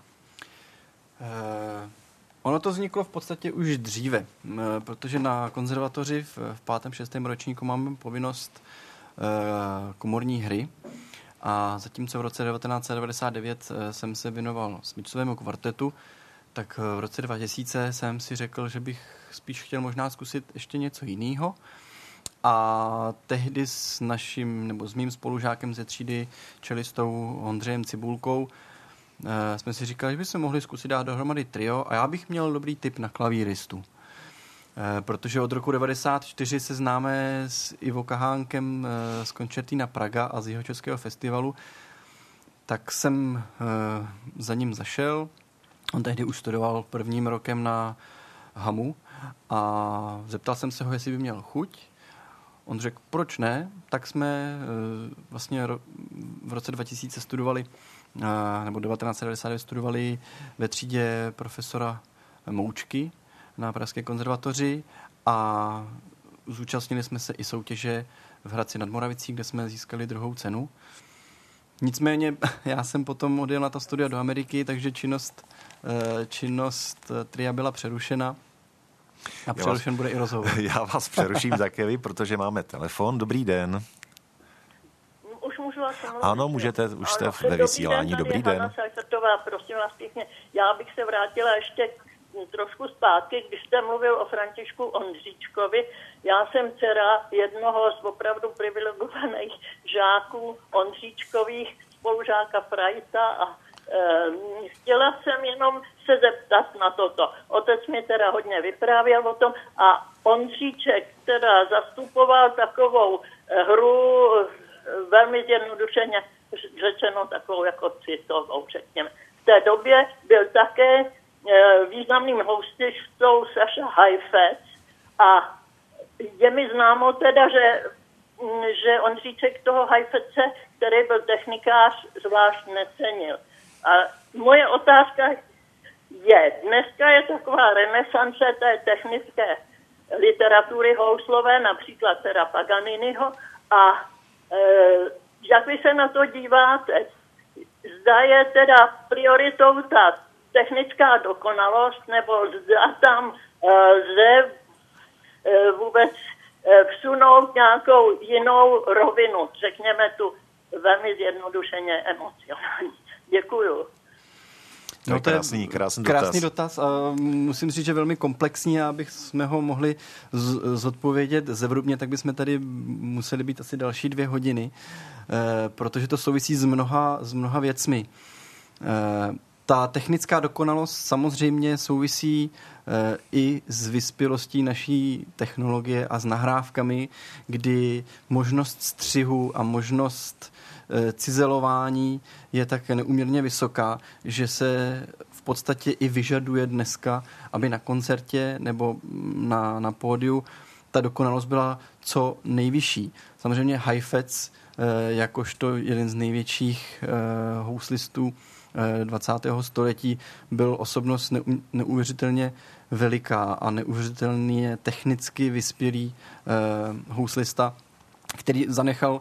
Ono to vzniklo v podstatě už dříve, protože na konzervatoři v 5. 6. ročníku máme povinnost komorní hry a zatímco v roce 1999 jsem se věnoval smyčcovému kvartetu, tak v roce 2000 jsem si řekl, že bych spíš chtěl možná zkusit ještě něco jiného. A tehdy s mým spolužákem ze třídy, čelistou Ondřejem Cibulkou, jsme si říkali, že bychom mohli zkusit dát dohromady trio a já bych měl dobrý tip na klavíristu. Protože od roku 1994 se známe s Ivo Kahánkem z Koncertina Praga a z Jihočeského festivalu, tak jsem za ním zašel. On tehdy už studoval prvním rokem na HAMu a zeptal jsem se ho, jestli by měl chuť. On řekl, proč ne? Tak jsme vlastně v roce 2000 studovali, nebo 1999 studovali ve třídě profesora Moučky na Pražské konzervatoři a zúčastnili jsme se i soutěže v Hradci nad Moravicí, kde jsme získali 2. cenu. Nicméně já jsem potom odjel na ta studia do Ameriky, takže činnost tria byla přerušena. A přerušen bude i rozhovor.
Já vás přeruším také, protože máme telefon. Dobrý den.
Už můžu vás omluvit?
Ano, můžete, už jste ve vysílání. Dobrý den.
Hana Seifertová, prosím vás pěkně. Já bych se vrátila ještě trošku zpátky, když jste mluvil o Františku Ondříčkovi. Já jsem dcera jednoho z opravdu privilegovaných žáků Ondříčkových, spolužáka Frajta a chtěla jsem jenom se zeptat na toto. Otec mi teda hodně vyprávěl o tom a Ondříček teda zastupoval takovou hru, velmi zjednodušeně řečeno takovou jako citovou, řekněme. V té době byl také významným houstistou Saša Heifetz a je mi známo teda, že Ondříček toho Heifetze, který byl technikář, zvlášť necenil. A moje otázka je, dneska je taková renesance té technické literatury houslové, například teda Paganiniho, a jak vy se na to díváte? Zda je teda prioritou ta technická dokonalost, nebo zda tam lze vůbec vsunout nějakou jinou rovinu, řekněme tu velmi zjednodušeně emocionální. Děkuju.
No to je krásný
dotaz. A musím říct, že velmi komplexní, a abych jsme ho mohli zodpovědět zevrubně, tak bychom tady museli být asi další 2 hodiny, protože to souvisí s mnoha věcmi. Ta technická dokonalost samozřejmě souvisí i s vyspělostí naší technologie a s nahrávkami, kdy možnost střihu a možnost cizelování je tak neúměrně vysoká, že se v podstatě i vyžaduje dneska, aby na koncertě nebo na pódiu ta dokonalost byla co nejvyšší. Samozřejmě Heifetz, jakožto jeden z největších houslistů 20. století, byl osobnost neuvěřitelně veliká a neuvěřitelně technicky vyspělý houslista, který zanechal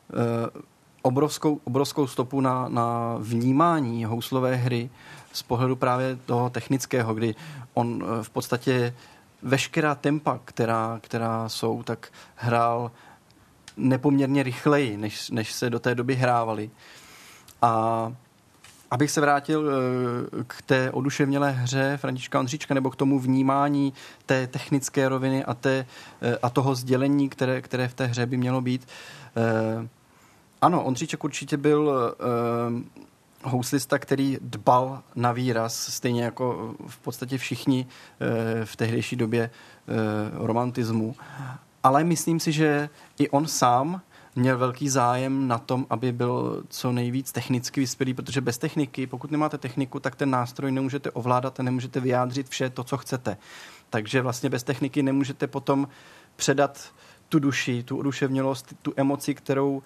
obrovskou stopu na vnímání houslové hry z pohledu právě toho technického, kdy on v podstatě veškerá tempa, která jsou, tak hrál nepoměrně rychleji, než se do té doby hrávali. A Abych se vrátil k té oduševnělé hře Františka Ondříčka nebo k tomu vnímání té technické roviny a toho sdělení, které v té hře by mělo být. Ano, Ondříček určitě byl houslista, který dbal na výraz, stejně jako v podstatě všichni v tehdejší době romantismu. Ale myslím si, že i on sám měl velký zájem na tom, aby byl co nejvíc technicky vyspělý, protože bez techniky, pokud nemáte techniku, tak ten nástroj nemůžete ovládat a nemůžete vyjádřit vše to, co chcete. Takže vlastně bez techniky nemůžete potom předat tu duši, tu oduševnělost, tu emoci, kterou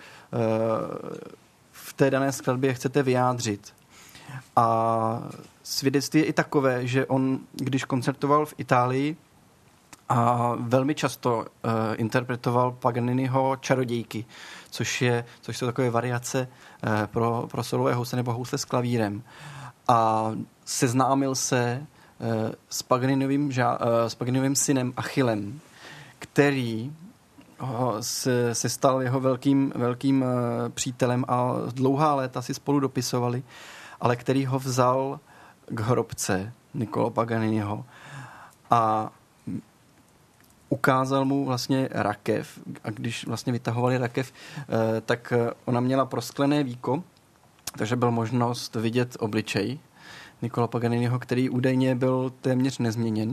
v té dané skladbě chcete vyjádřit. A svědectví je i takové, že on, když koncertoval v Itálii, a velmi často interpretoval Paganiniho Čarodějky, což jsou takové variace pro solové housle nebo housle s klavírem. A seznámil se s Paganinovým synem Achillem, který se stal jeho velkým přítelem a dlouhá léta si spolu dopisovali, ale který ho vzal k hrobce Niccolò Paganiniho a ukázal mu vlastně rakev a když vlastně vytahovali rakev, tak ona měla prosklené víko, takže byl možnost vidět obličej Niccolò Paganiniho, který údajně byl téměř nezměněn.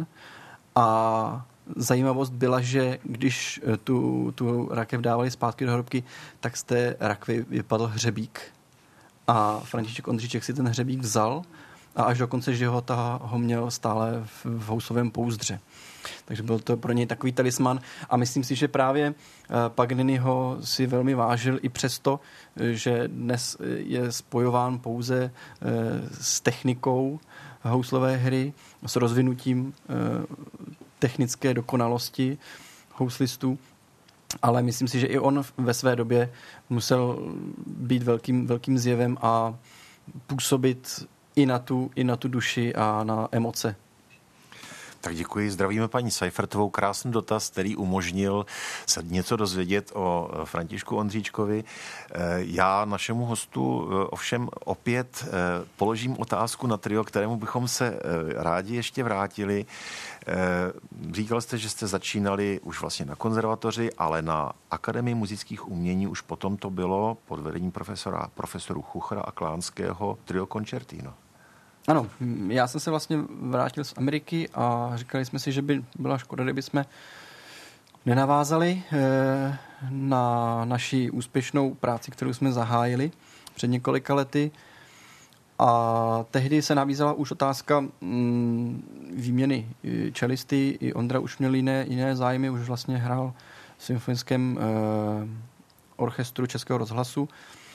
A zajímavost byla, že když tu rakev dávali zpátky do hrobky, tak z té rakvy vypadl hřebík. A František Ondříček si ten hřebík vzal a až do konce života ho měl stále v houslovém pouzdře. Takže byl to pro něj takový talisman a myslím si, že právě Paganiniho si velmi vážil i přesto, že dnes je spojován pouze s technikou houslové hry, s rozvinutím technické dokonalosti houslistů, ale myslím si, že i on ve své době musel být velkým zjevem a působit i na tu duši a na emoce.
Tak děkuji. Zdravíme paní Seifertovou. Krásný dotaz, který umožnil se něco dozvědět o Františku Ondříčkovi. Já našemu hostu ovšem opět položím otázku na trio, kterému bychom se rádi ještě vrátili. Říkal jste, že jste začínali už vlastně na konzervatoři, ale na Akademii muzických umění už potom to bylo pod vedením profesorů Chuchra a Klánského trio Concertino.
Ano, já jsem se vlastně vrátil z Ameriky a říkali jsme si, že by byla škoda, kdyby jsme nenavázali na naši úspěšnou práci, kterou jsme zahájili před několika lety. A tehdy se nabízela už otázka výměny čelisty. I Ondra už měl jiné zájmy, už vlastně hrál v symfonickém orchestru Českého rozhlasu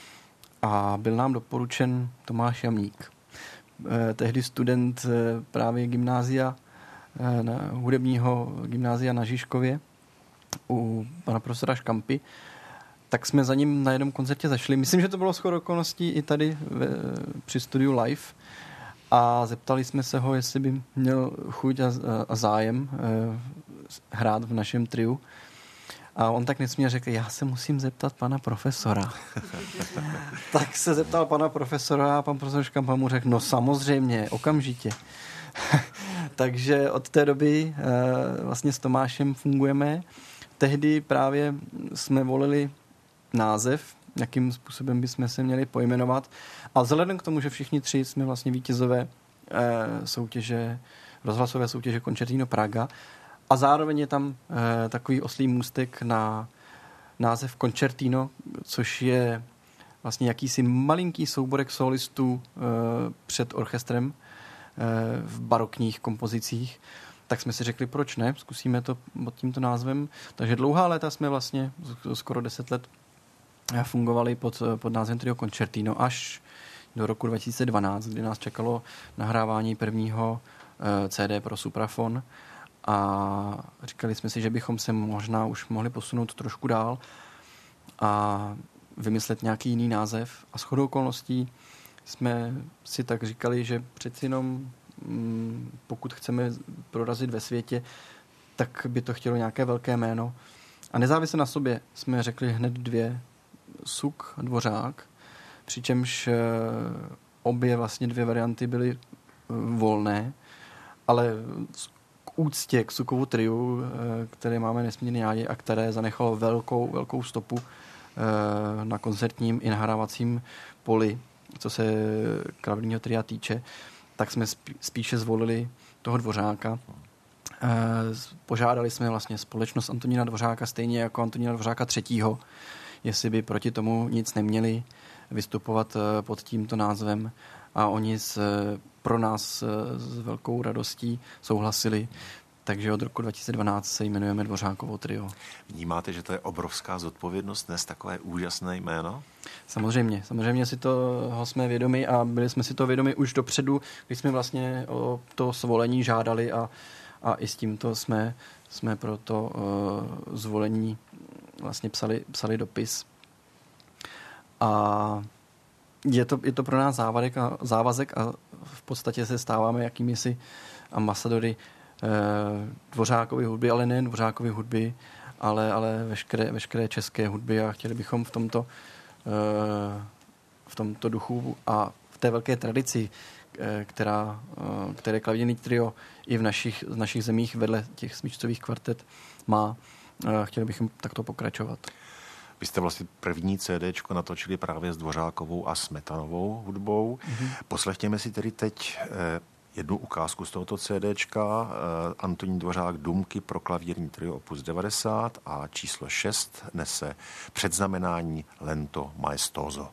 a byl nám doporučen Tomáš Jamník. Tehdy student právě hudebního gymnázia na Žižkově u pana profesora Škampy, tak jsme za ním na jednom koncertě zašli. Myslím, že to bylo shodou okolností i tady při studiu live a zeptali jsme se ho, jestli by měl chuť a zájem hrát v našem triu. A on tak nesmírně řekl, já se musím zeptat pana profesora. Tak se zeptal pana profesora a pan profesor Škampa mu řekl, no samozřejmě, okamžitě. Takže od té doby vlastně s Tomášem fungujeme. Tehdy právě jsme volili název, jakým způsobem bychom se měli pojmenovat. A vzhledem k tomu, že všichni tři jsme vlastně vítězové rozhlasové soutěže Concertino Praga, a zároveň je tam takový oslý můstek na název Concertino, což je vlastně jakýsi malinký souborek solistů před orchestrem v barokních kompozicích. Tak jsme si řekli, proč ne, zkusíme to pod tímto názvem. Takže dlouhá léta jsme vlastně, skoro 10 let, fungovali pod názvem trio Concertino až do roku 2012, kdy nás čekalo nahrávání prvního CD pro Suprafon. A říkali jsme si, že bychom se možná už mohli posunout trošku dál a vymyslet nějaký jiný název. A shodou okolností jsme si tak říkali, že přeci jenom pokud chceme prorazit ve světě, tak by to chtělo nějaké velké jméno. A nezávisle na sobě jsme řekli hned dvě, Suk a Dvořák, přičemž obě vlastně dvě varianty byly volné, ale k úctě k Sukovu triu, které máme nesmírně rádi a které zanechalo velkou stopu na koncertním i nahrávacím poli, co se klavírního tria týče, tak jsme spíše zvolili toho Dvořáka. Požádali jsme vlastně společnost Antonína Dvořáka, stejně jako Antonína Dvořáka III., jestli by proti tomu nic neměli vystupovat pod tímto názvem, a oni pro nás s velkou radostí souhlasili. Takže od roku 2012 se jmenujeme Dvořákovo trio.
Vnímáte, že to je obrovská zodpovědnost dnes, takové úžasné jméno?
Samozřejmě si toho jsme vědomi a byli jsme si to vědomi už dopředu, když jsme vlastně o to svolení žádali a i s tímto jsme pro to zvolení vlastně psali dopis. A je to pro nás závazek a v podstatě se stáváme jakýmisi ambasadory Dvořákovy hudby, ale nejen Dvořákovy hudby, ale veškeré české hudby, a chtěli bychom v tomto duchu a v té velké tradici, které klavírní trio i v našich zemích vedle těch smyčcových kvartet má, chtěli bychom takto pokračovat.
Vy jste vlastně první CDčko natočili právě s Dvořákovou a Smetanovou hudbou. Poslechněme si tedy teď jednu ukázku z tohoto CDčka. Antonín Dvořák Dumky pro klavírní trio opus 90 a číslo 6 nese předznamenání Lento Maestoso.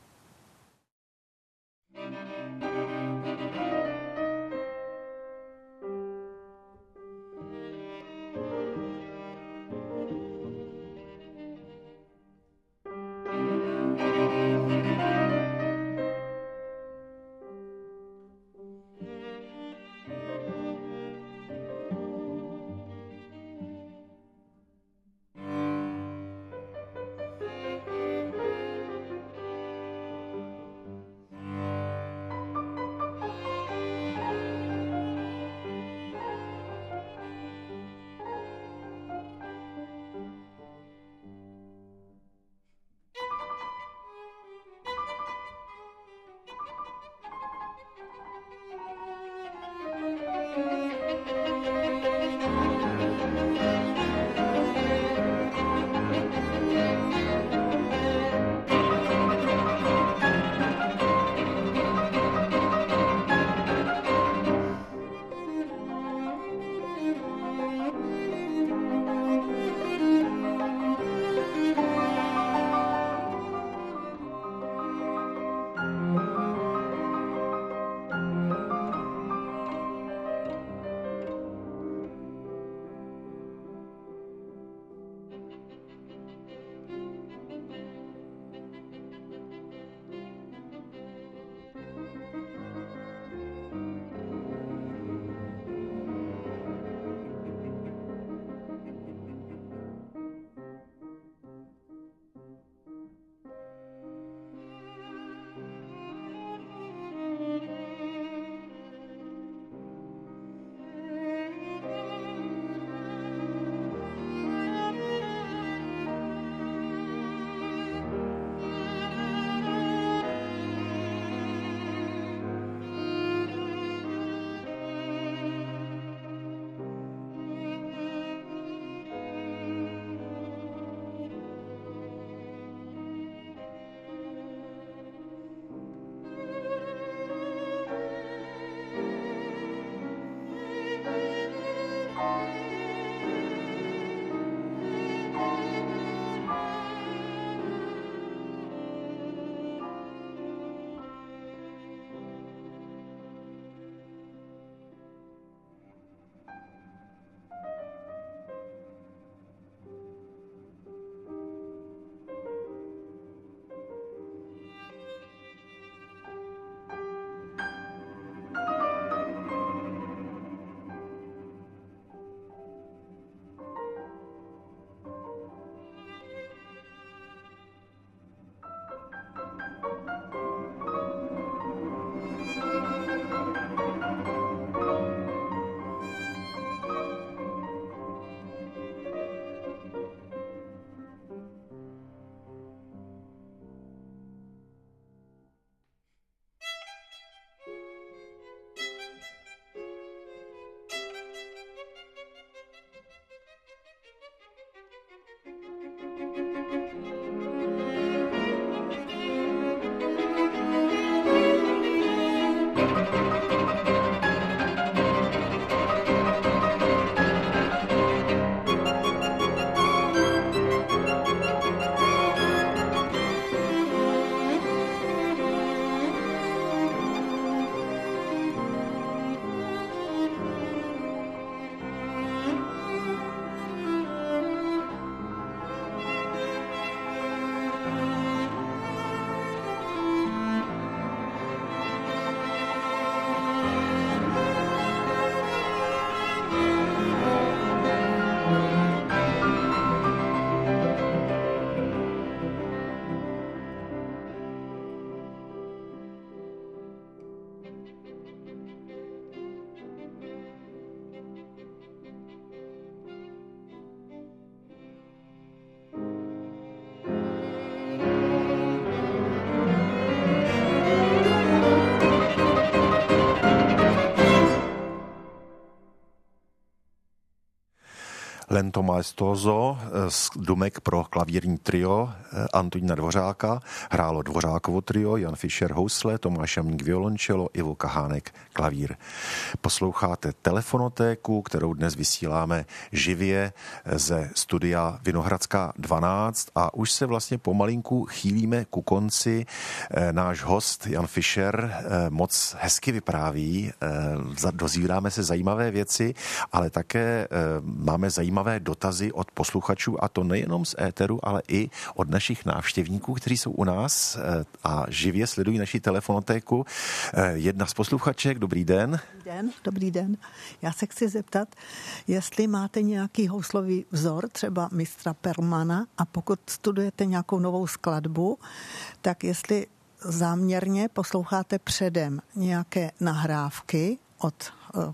Lento Maestoso, Dumek pro klavírní trio Antonína Dvořáka, hrálo Dvořákovo trio, Jan Fischer housle, Tomáš Jamník violončelo, Ivo Kahánek klavír. Posloucháte Telefonotéku, kterou dnes vysíláme živě ze studia Vinohradská 12 a už se vlastně pomalinku chýlíme ku konci. Náš host Jan Fischer moc hezky vypráví, dozvídáme se zajímavé věci, ale také máme zajímavé dotazy od posluchačů, a to nejenom z éteru, ale i od našich návštěvníků, kteří jsou u nás a živě sledují naši telefonotéku. Jedna z posluchaček, dobrý den.
Dobrý den. Já se chci zeptat, jestli máte nějaký houslový vzor, třeba mistra Perlmana, a pokud studujete nějakou novou skladbu, tak jestli záměrně posloucháte předem nějaké nahrávky od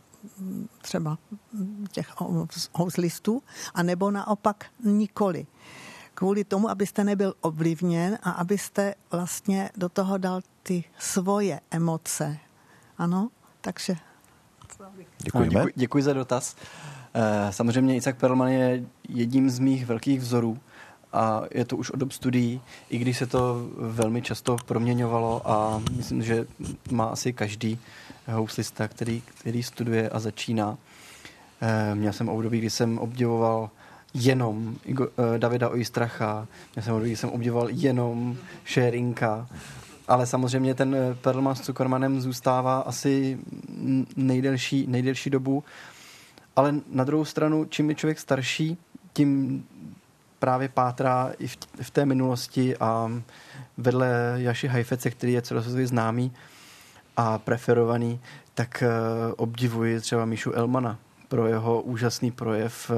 třeba těch houslistů, anebo naopak nikoli. Kvůli tomu, abyste nebyl ovlivněn a abyste vlastně do toho dal ty svoje emoce. Ano, takže...
Děkujeme.
Děkuji za dotaz. Samozřejmě Isaac Perlman je jedním z mých velkých vzorů a je to už od dob studií, i když se to velmi často proměňovalo a myslím, že má asi každý houslista, který studuje a začíná. Měl jsem období, kdy jsem obdivoval jenom Davida Oistracha, měl jsem období, kdy jsem obdivoval jenom Scherinka, ale samozřejmě ten Perlman s Zuckermanem zůstává asi nejdelší dobu. Ale na druhou stranu, čím je člověk starší, tím právě pátrá i v té minulosti a vedle Jaši Heifetze, který je celosvětově známý a preferovaný, tak obdivuji třeba Míšu Elmana pro jeho úžasný projev,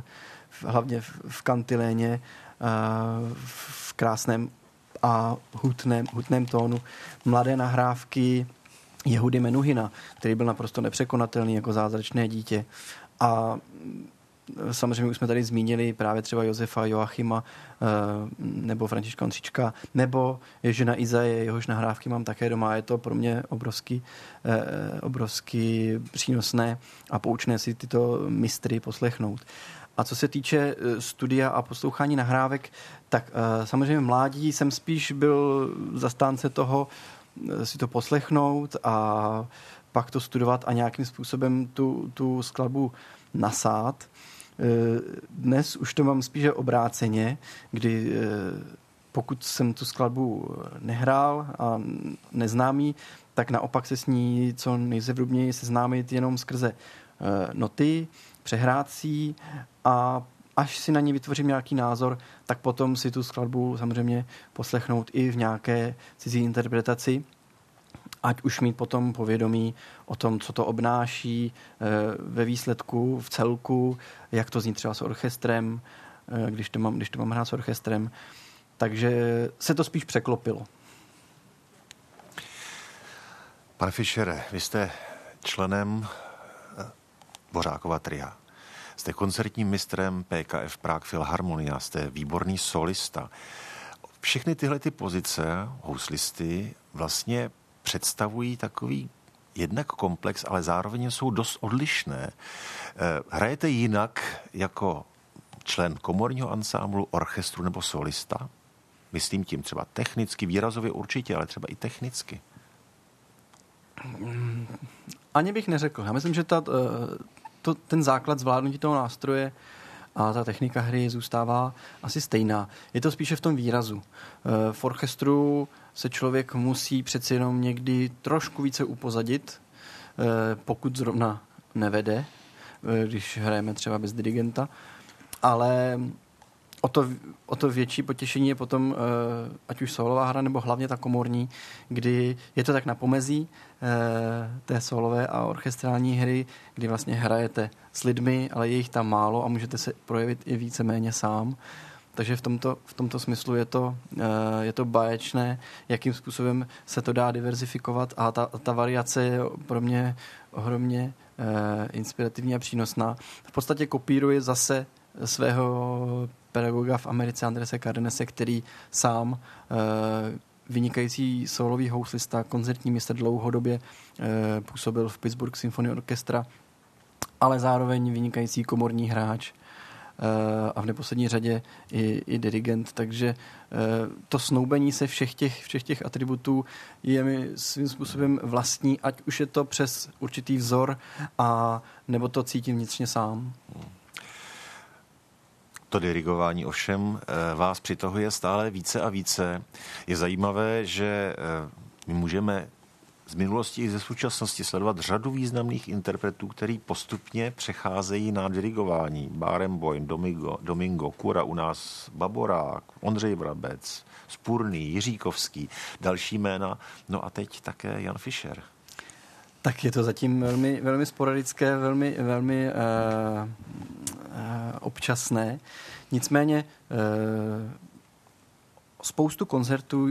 hlavně v kantiléně, v krásném a hutném tónu. Mladé nahrávky Jehudy Menuhina, který byl naprosto nepřekonatelný jako zázračné dítě. A samozřejmě už jsme tady zmínili právě třeba Josefa Joachima nebo Františka Ondříčka, nebo Ježina Izaje, jehož nahrávky mám také doma. Je to pro mě obrovsky přínosné a poučné si tyto mistry poslechnout. A co se týče studia a poslouchání nahrávek, tak samozřejmě v mládí jsem spíš byl zastánce toho si to poslechnout a pak to studovat a nějakým způsobem tu skladbu nasát. Dnes už to mám spíše obráceně, kdy pokud jsem tu skladbu nehrál a neznámý, tak naopak se s ní co nejzevrubněji seznámit jenom skrze noty, přehrát si a až si na ní vytvořím nějaký názor, tak potom si tu skladbu samozřejmě poslechnout i v nějaké cizí interpretaci, ať už mít potom povědomí o tom, co to obnáší ve výsledku, v celku, jak to zní třeba s orchestrem, když to mám hrát s orchestrem. Takže se to spíš překlopilo.
Pane Fischere, vy jste členem Dvořákova tria. Jste koncertním mistrem PKF Prague Philharmonia, jste výborný solista. Všechny tyhle ty pozice houslisty vlastně představují takový jednak komplex, ale zároveň jsou dost odlišné. Hrajete jinak jako člen komorního ansámblu, orchestru nebo solista? Myslím tím třeba technicky, výrazově určitě, ale třeba i technicky.
Ani bych neřekl. Já myslím, že ten základ zvládnutí toho nástroje a ta technika hry zůstává asi stejná. Je to spíše v tom výrazu. V orchestru se člověk musí přeci jenom někdy trošku více upozadit, pokud zrovna nevede, když hrajeme třeba bez dirigenta, ale o to větší potěšení je potom, ať už solová hra, nebo hlavně ta komorní, kdy je to tak na pomezí té solové a orchestrální hry, kdy vlastně hrajete s lidmi, ale je jich tam málo a můžete se projevit i víceméně sám. Takže v tomto smyslu je to báječné, jakým způsobem se to dá diverzifikovat a ta variace je pro mě ohromně inspirativní a přínosná. V podstatě kopíruje zase svého pedagoga v Americe Andrese Cardenese, který sám vynikající sólový houslista, koncertní mistr, dlouhodobě působil v Pittsburgh Symphony Orchestra, ale zároveň vynikající komorní hráč. a v neposlední řadě i dirigent, takže to snoubení se všech těch atributů je mi svým způsobem vlastní, ať už je to přes určitý vzor a nebo to cítím vnitřně sám.
To dirigování ovšem vás přitahuje stále více a více. Je zajímavé, že my můžeme z minulosti i ze současnosti sledovat řadu významných interpretů, který postupně přecházejí na dirigování. Barenboim, Domingo, Kura u nás, Baborák, Ondřej Brabec, Spurný, Jiříkovský, další jména, no a teď také Jan Fischer.
Tak je to zatím velmi, velmi sporadické, velmi občasné. Nicméně spoustu koncertů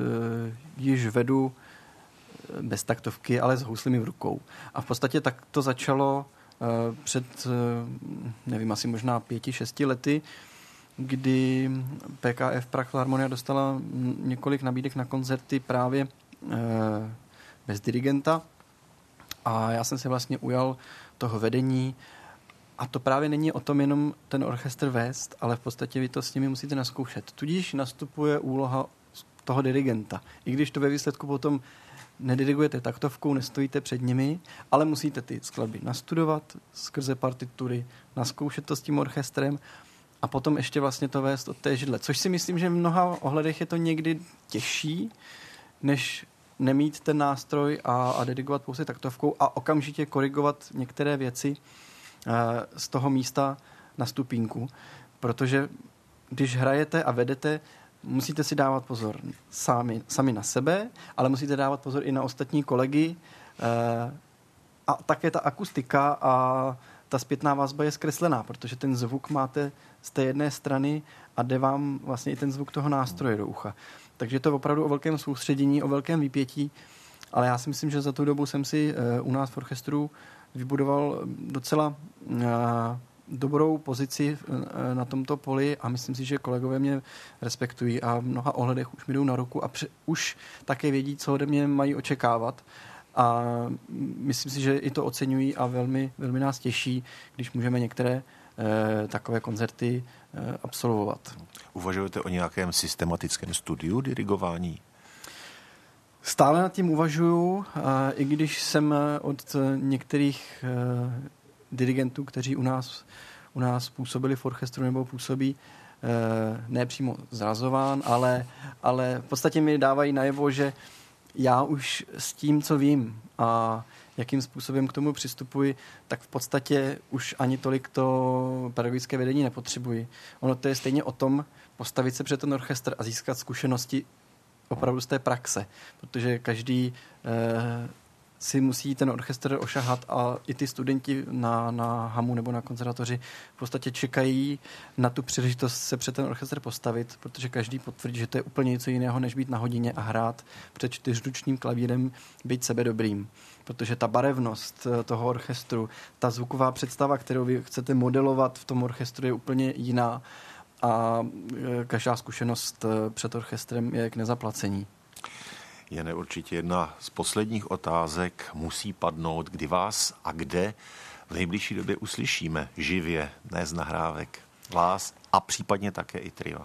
již vedu bez taktovky, ale s houslemi v rukou. A v podstatě tak to začalo před, nevím, asi možná 5-6 lety, kdy PKF Prague Filharmonia dostala několik nabídek na koncerty právě bez dirigenta. A já jsem se vlastně ujal toho vedení. A to právě není o tom jenom ten orchestr vést, ale v podstatě vy to s nimi musíte naskoušet. Tudíž nastupuje úloha toho dirigenta. I když to ve výsledku potom nedirigujete taktovkou, nestojíte před nimi, ale musíte ty skladby nastudovat skrze partitury, naskoušet to s tím orchestrem a potom ještě vlastně to vést od té židle. Což si myslím, že v mnoha ohledech je to někdy těžší, než nemít ten nástroj a dirigovat pouze taktovkou a okamžitě korigovat některé věci z toho místa na stupínku. Protože když hrajete a vedete, musíte si dávat pozor sami na sebe, ale musíte dávat pozor i na ostatní kolegy. A také ta akustika a ta zpětná vazba je zkreslená, protože ten zvuk máte z té jedné strany a jde vám vlastně i ten zvuk toho nástroje do ucha. Takže je to opravdu o velkém soustředění, o velkém vypětí, ale já si myslím, že za tu dobu jsem si u nás v orchestru vybudoval docela dobrou pozici na tomto poli a myslím si, že kolegové mě respektují a v mnoha ohledech už mi jdou na ruku a už také vědí, co ode mě mají očekávat. A myslím si, že i to oceňují a velmi, velmi nás těší, když můžeme některé takové koncerty absolvovat.
Uvažujete o nějakém systematickém studiu dirigování?
Stále nad tím uvažuju, i když jsem od některých dirigentů, kteří u nás působili v orchestru nebo působí, ne přímo zrazován, ale v podstatě mi dávají najevo, že já už s tím, co vím a jakým způsobem k tomu přistupuji, tak v podstatě už ani tolik to pedagogické vedení nepotřebuji. Ono to je stejně o tom postavit se před ten orchestr a získat zkušenosti opravdu z té praxe, protože každý si musí ten orchestr ošahat a i ty studenti na hamu nebo na konzervatoři v podstatě čekají na tu příležitost se před ten orchestr postavit, protože každý potvrdí, že to je úplně něco jiného, než být na hodině a hrát před 4ručním klavírem, být sebedobrým. Protože ta barevnost toho orchestru, ta zvuková představa, kterou vy chcete modelovat v tom orchestru, je úplně jiná a každá zkušenost před orchestrem je k nezaplacení.
Jene, určitě jedna z posledních otázek musí padnout, kdy vás a kde v nejbližší době uslyšíme živě, ne z nahrávek, vás a případně také i trio.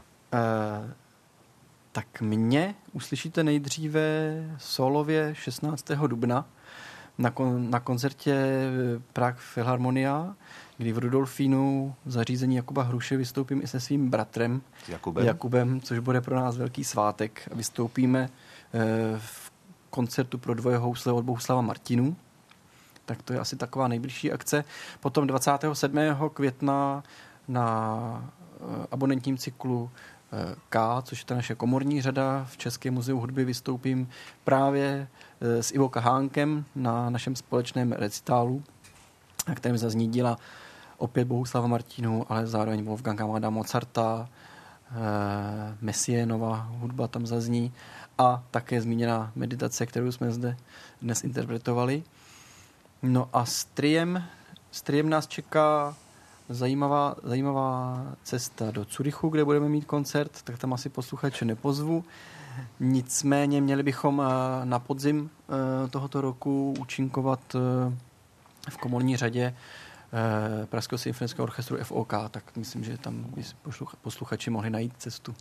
Tak mě uslyšíte nejdříve solově 16. dubna na koncertě Prague Filharmonia, kdy v Rudolfínu v zařízení Jakuba Hruše vystoupím i se svým bratrem Jakubem, což bude pro nás velký svátek. Vystoupíme v koncertu pro dvoje housle od Bohuslava Martinů. Tak to je asi taková nejbližší akce. Potom 27. května na abonentním cyklu K, což je ta naše komorní řada v Českém muzeu hudby, vystoupím právě s Ivo Kahánkem na našem společném recitálu, na kterém zazní díla opět Bohuslava Martinů, ale zároveň Wolfganga Amadea Mozarta, Messiaenova hudba tam zazní a také zmíněná meditace, kterou jsme zde dnes interpretovali. No a s triem nás čeká zajímavá cesta do Curychu, kde budeme mít koncert, tak tam asi posluchače nepozvu. Nicméně měli bychom na podzim tohoto roku účinkovat v komorní řadě Pražského symfonického orchestru FOK, tak myslím, že tam by posluchači mohli najít cestu.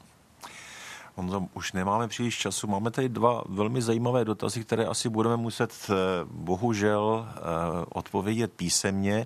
Už nemáme příliš času. Máme tady 2 velmi zajímavé dotazy, které asi budeme muset bohužel odpovědět písemně.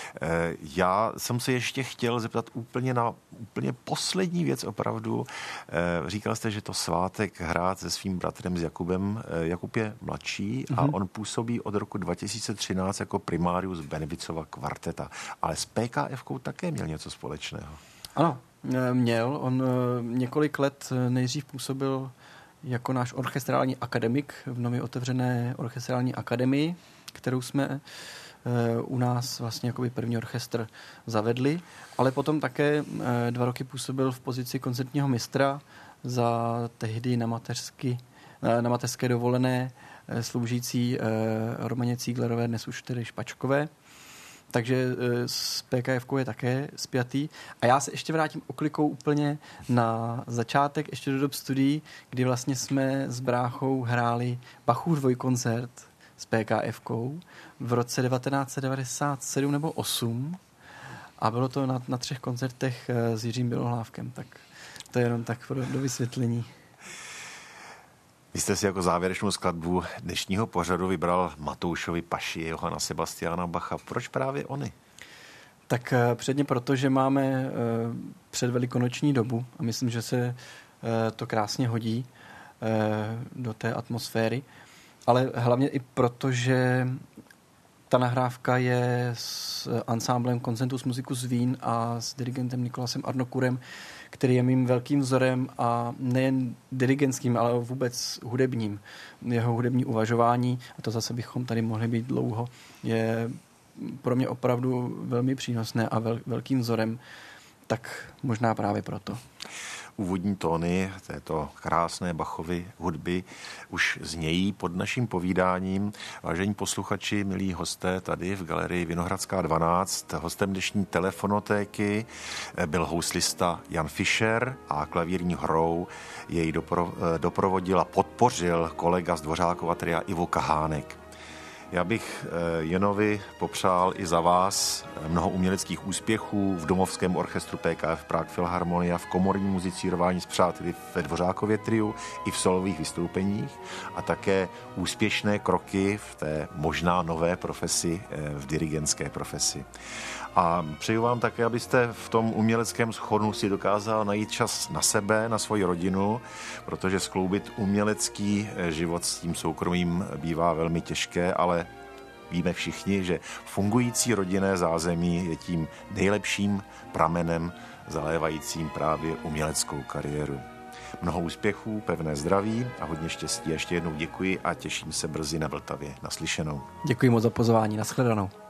Já jsem se ještě chtěl zeptat úplně poslední věc opravdu. Říkal jste, že to svátek hrát se svým bratrem, s Jakubem. Jakub je mladší a on působí od roku 2013 jako primárius Benevicova kvarteta. Ale s PKF-kou také měl něco společného.
Ano, měl. On několik let nejdřív působil jako náš orchestrální akademik v nově otevřené orchestrální akademii, kterou jsme u nás vlastně jakoby první orchestr zavedli, ale potom také 2 roky působil v pozici koncertního mistra za tehdy na mateřské dovolené sloužící Romaně Cíglerové, dnes už tedy Špačkové. Takže s PKF-kou je také spjatý. A já se ještě vrátím oklikou úplně na začátek, ještě do dob studií, kdy vlastně jsme s bráchou hráli Bachův dvojkoncert s PKF-kou v roce 1997 nebo 8 a bylo to na 3 koncertech s Jiřím Bělohlávkem. Tak to je jenom tak do vysvětlení.
Vy jste si jako závěrečnou skladbu dnešního pořadu vybral Matoušovi Paši, Johana Sebastiana Bacha. Proč právě oni?
Tak předně proto, že máme předvelikonoční dobu a myslím, že se to krásně hodí do té atmosféry, ale hlavně i proto, že ta nahrávka je s ansámblem Concentus Musicus Wien a s dirigentem Nikolasem Arnokurem, který je mým velkým vzorem a nejen dirigentským, ale vůbec hudebním. Jeho hudební uvažování, a to zase bychom tady mohli být dlouho, je pro mě opravdu velmi přínosné a velkým vzorem, tak možná právě proto.
Úvodní tóny této krásné Bachovy hudby už znějí pod naším povídáním. Vážení posluchači, milí hosté, tady v galerii Vinohradská 12, hostem dnešní telefonotéky byl houslista Jan Fischer a klavírní hrou jej doprovodil a podpořil kolega z Dvořákova tria Ivo Kahánek. Já bych Janovi popřál i za vás mnoho uměleckých úspěchů v domovském orchestru PKF Prague Philharmonia, v komorním muzicírování s přáteli ve Dvořákově triu i v solových vystoupeních a také úspěšné kroky v té možná nové profesi, v dirigentské profesi. A přeju vám také, abyste v tom uměleckém schodu si dokázal najít čas na sebe, na svoji rodinu, protože skloubit umělecký život s tím soukromým bývá velmi těžké, ale víme všichni, že fungující rodinné zázemí je tím nejlepším pramenem zalévajícím právě uměleckou kariéru. Mnoho úspěchů, pevné zdraví a hodně štěstí. Ještě jednou děkuji a těším se brzy na Vltavě. Naslyšenou.
Děkuji moc za pozvání. Nashledanou.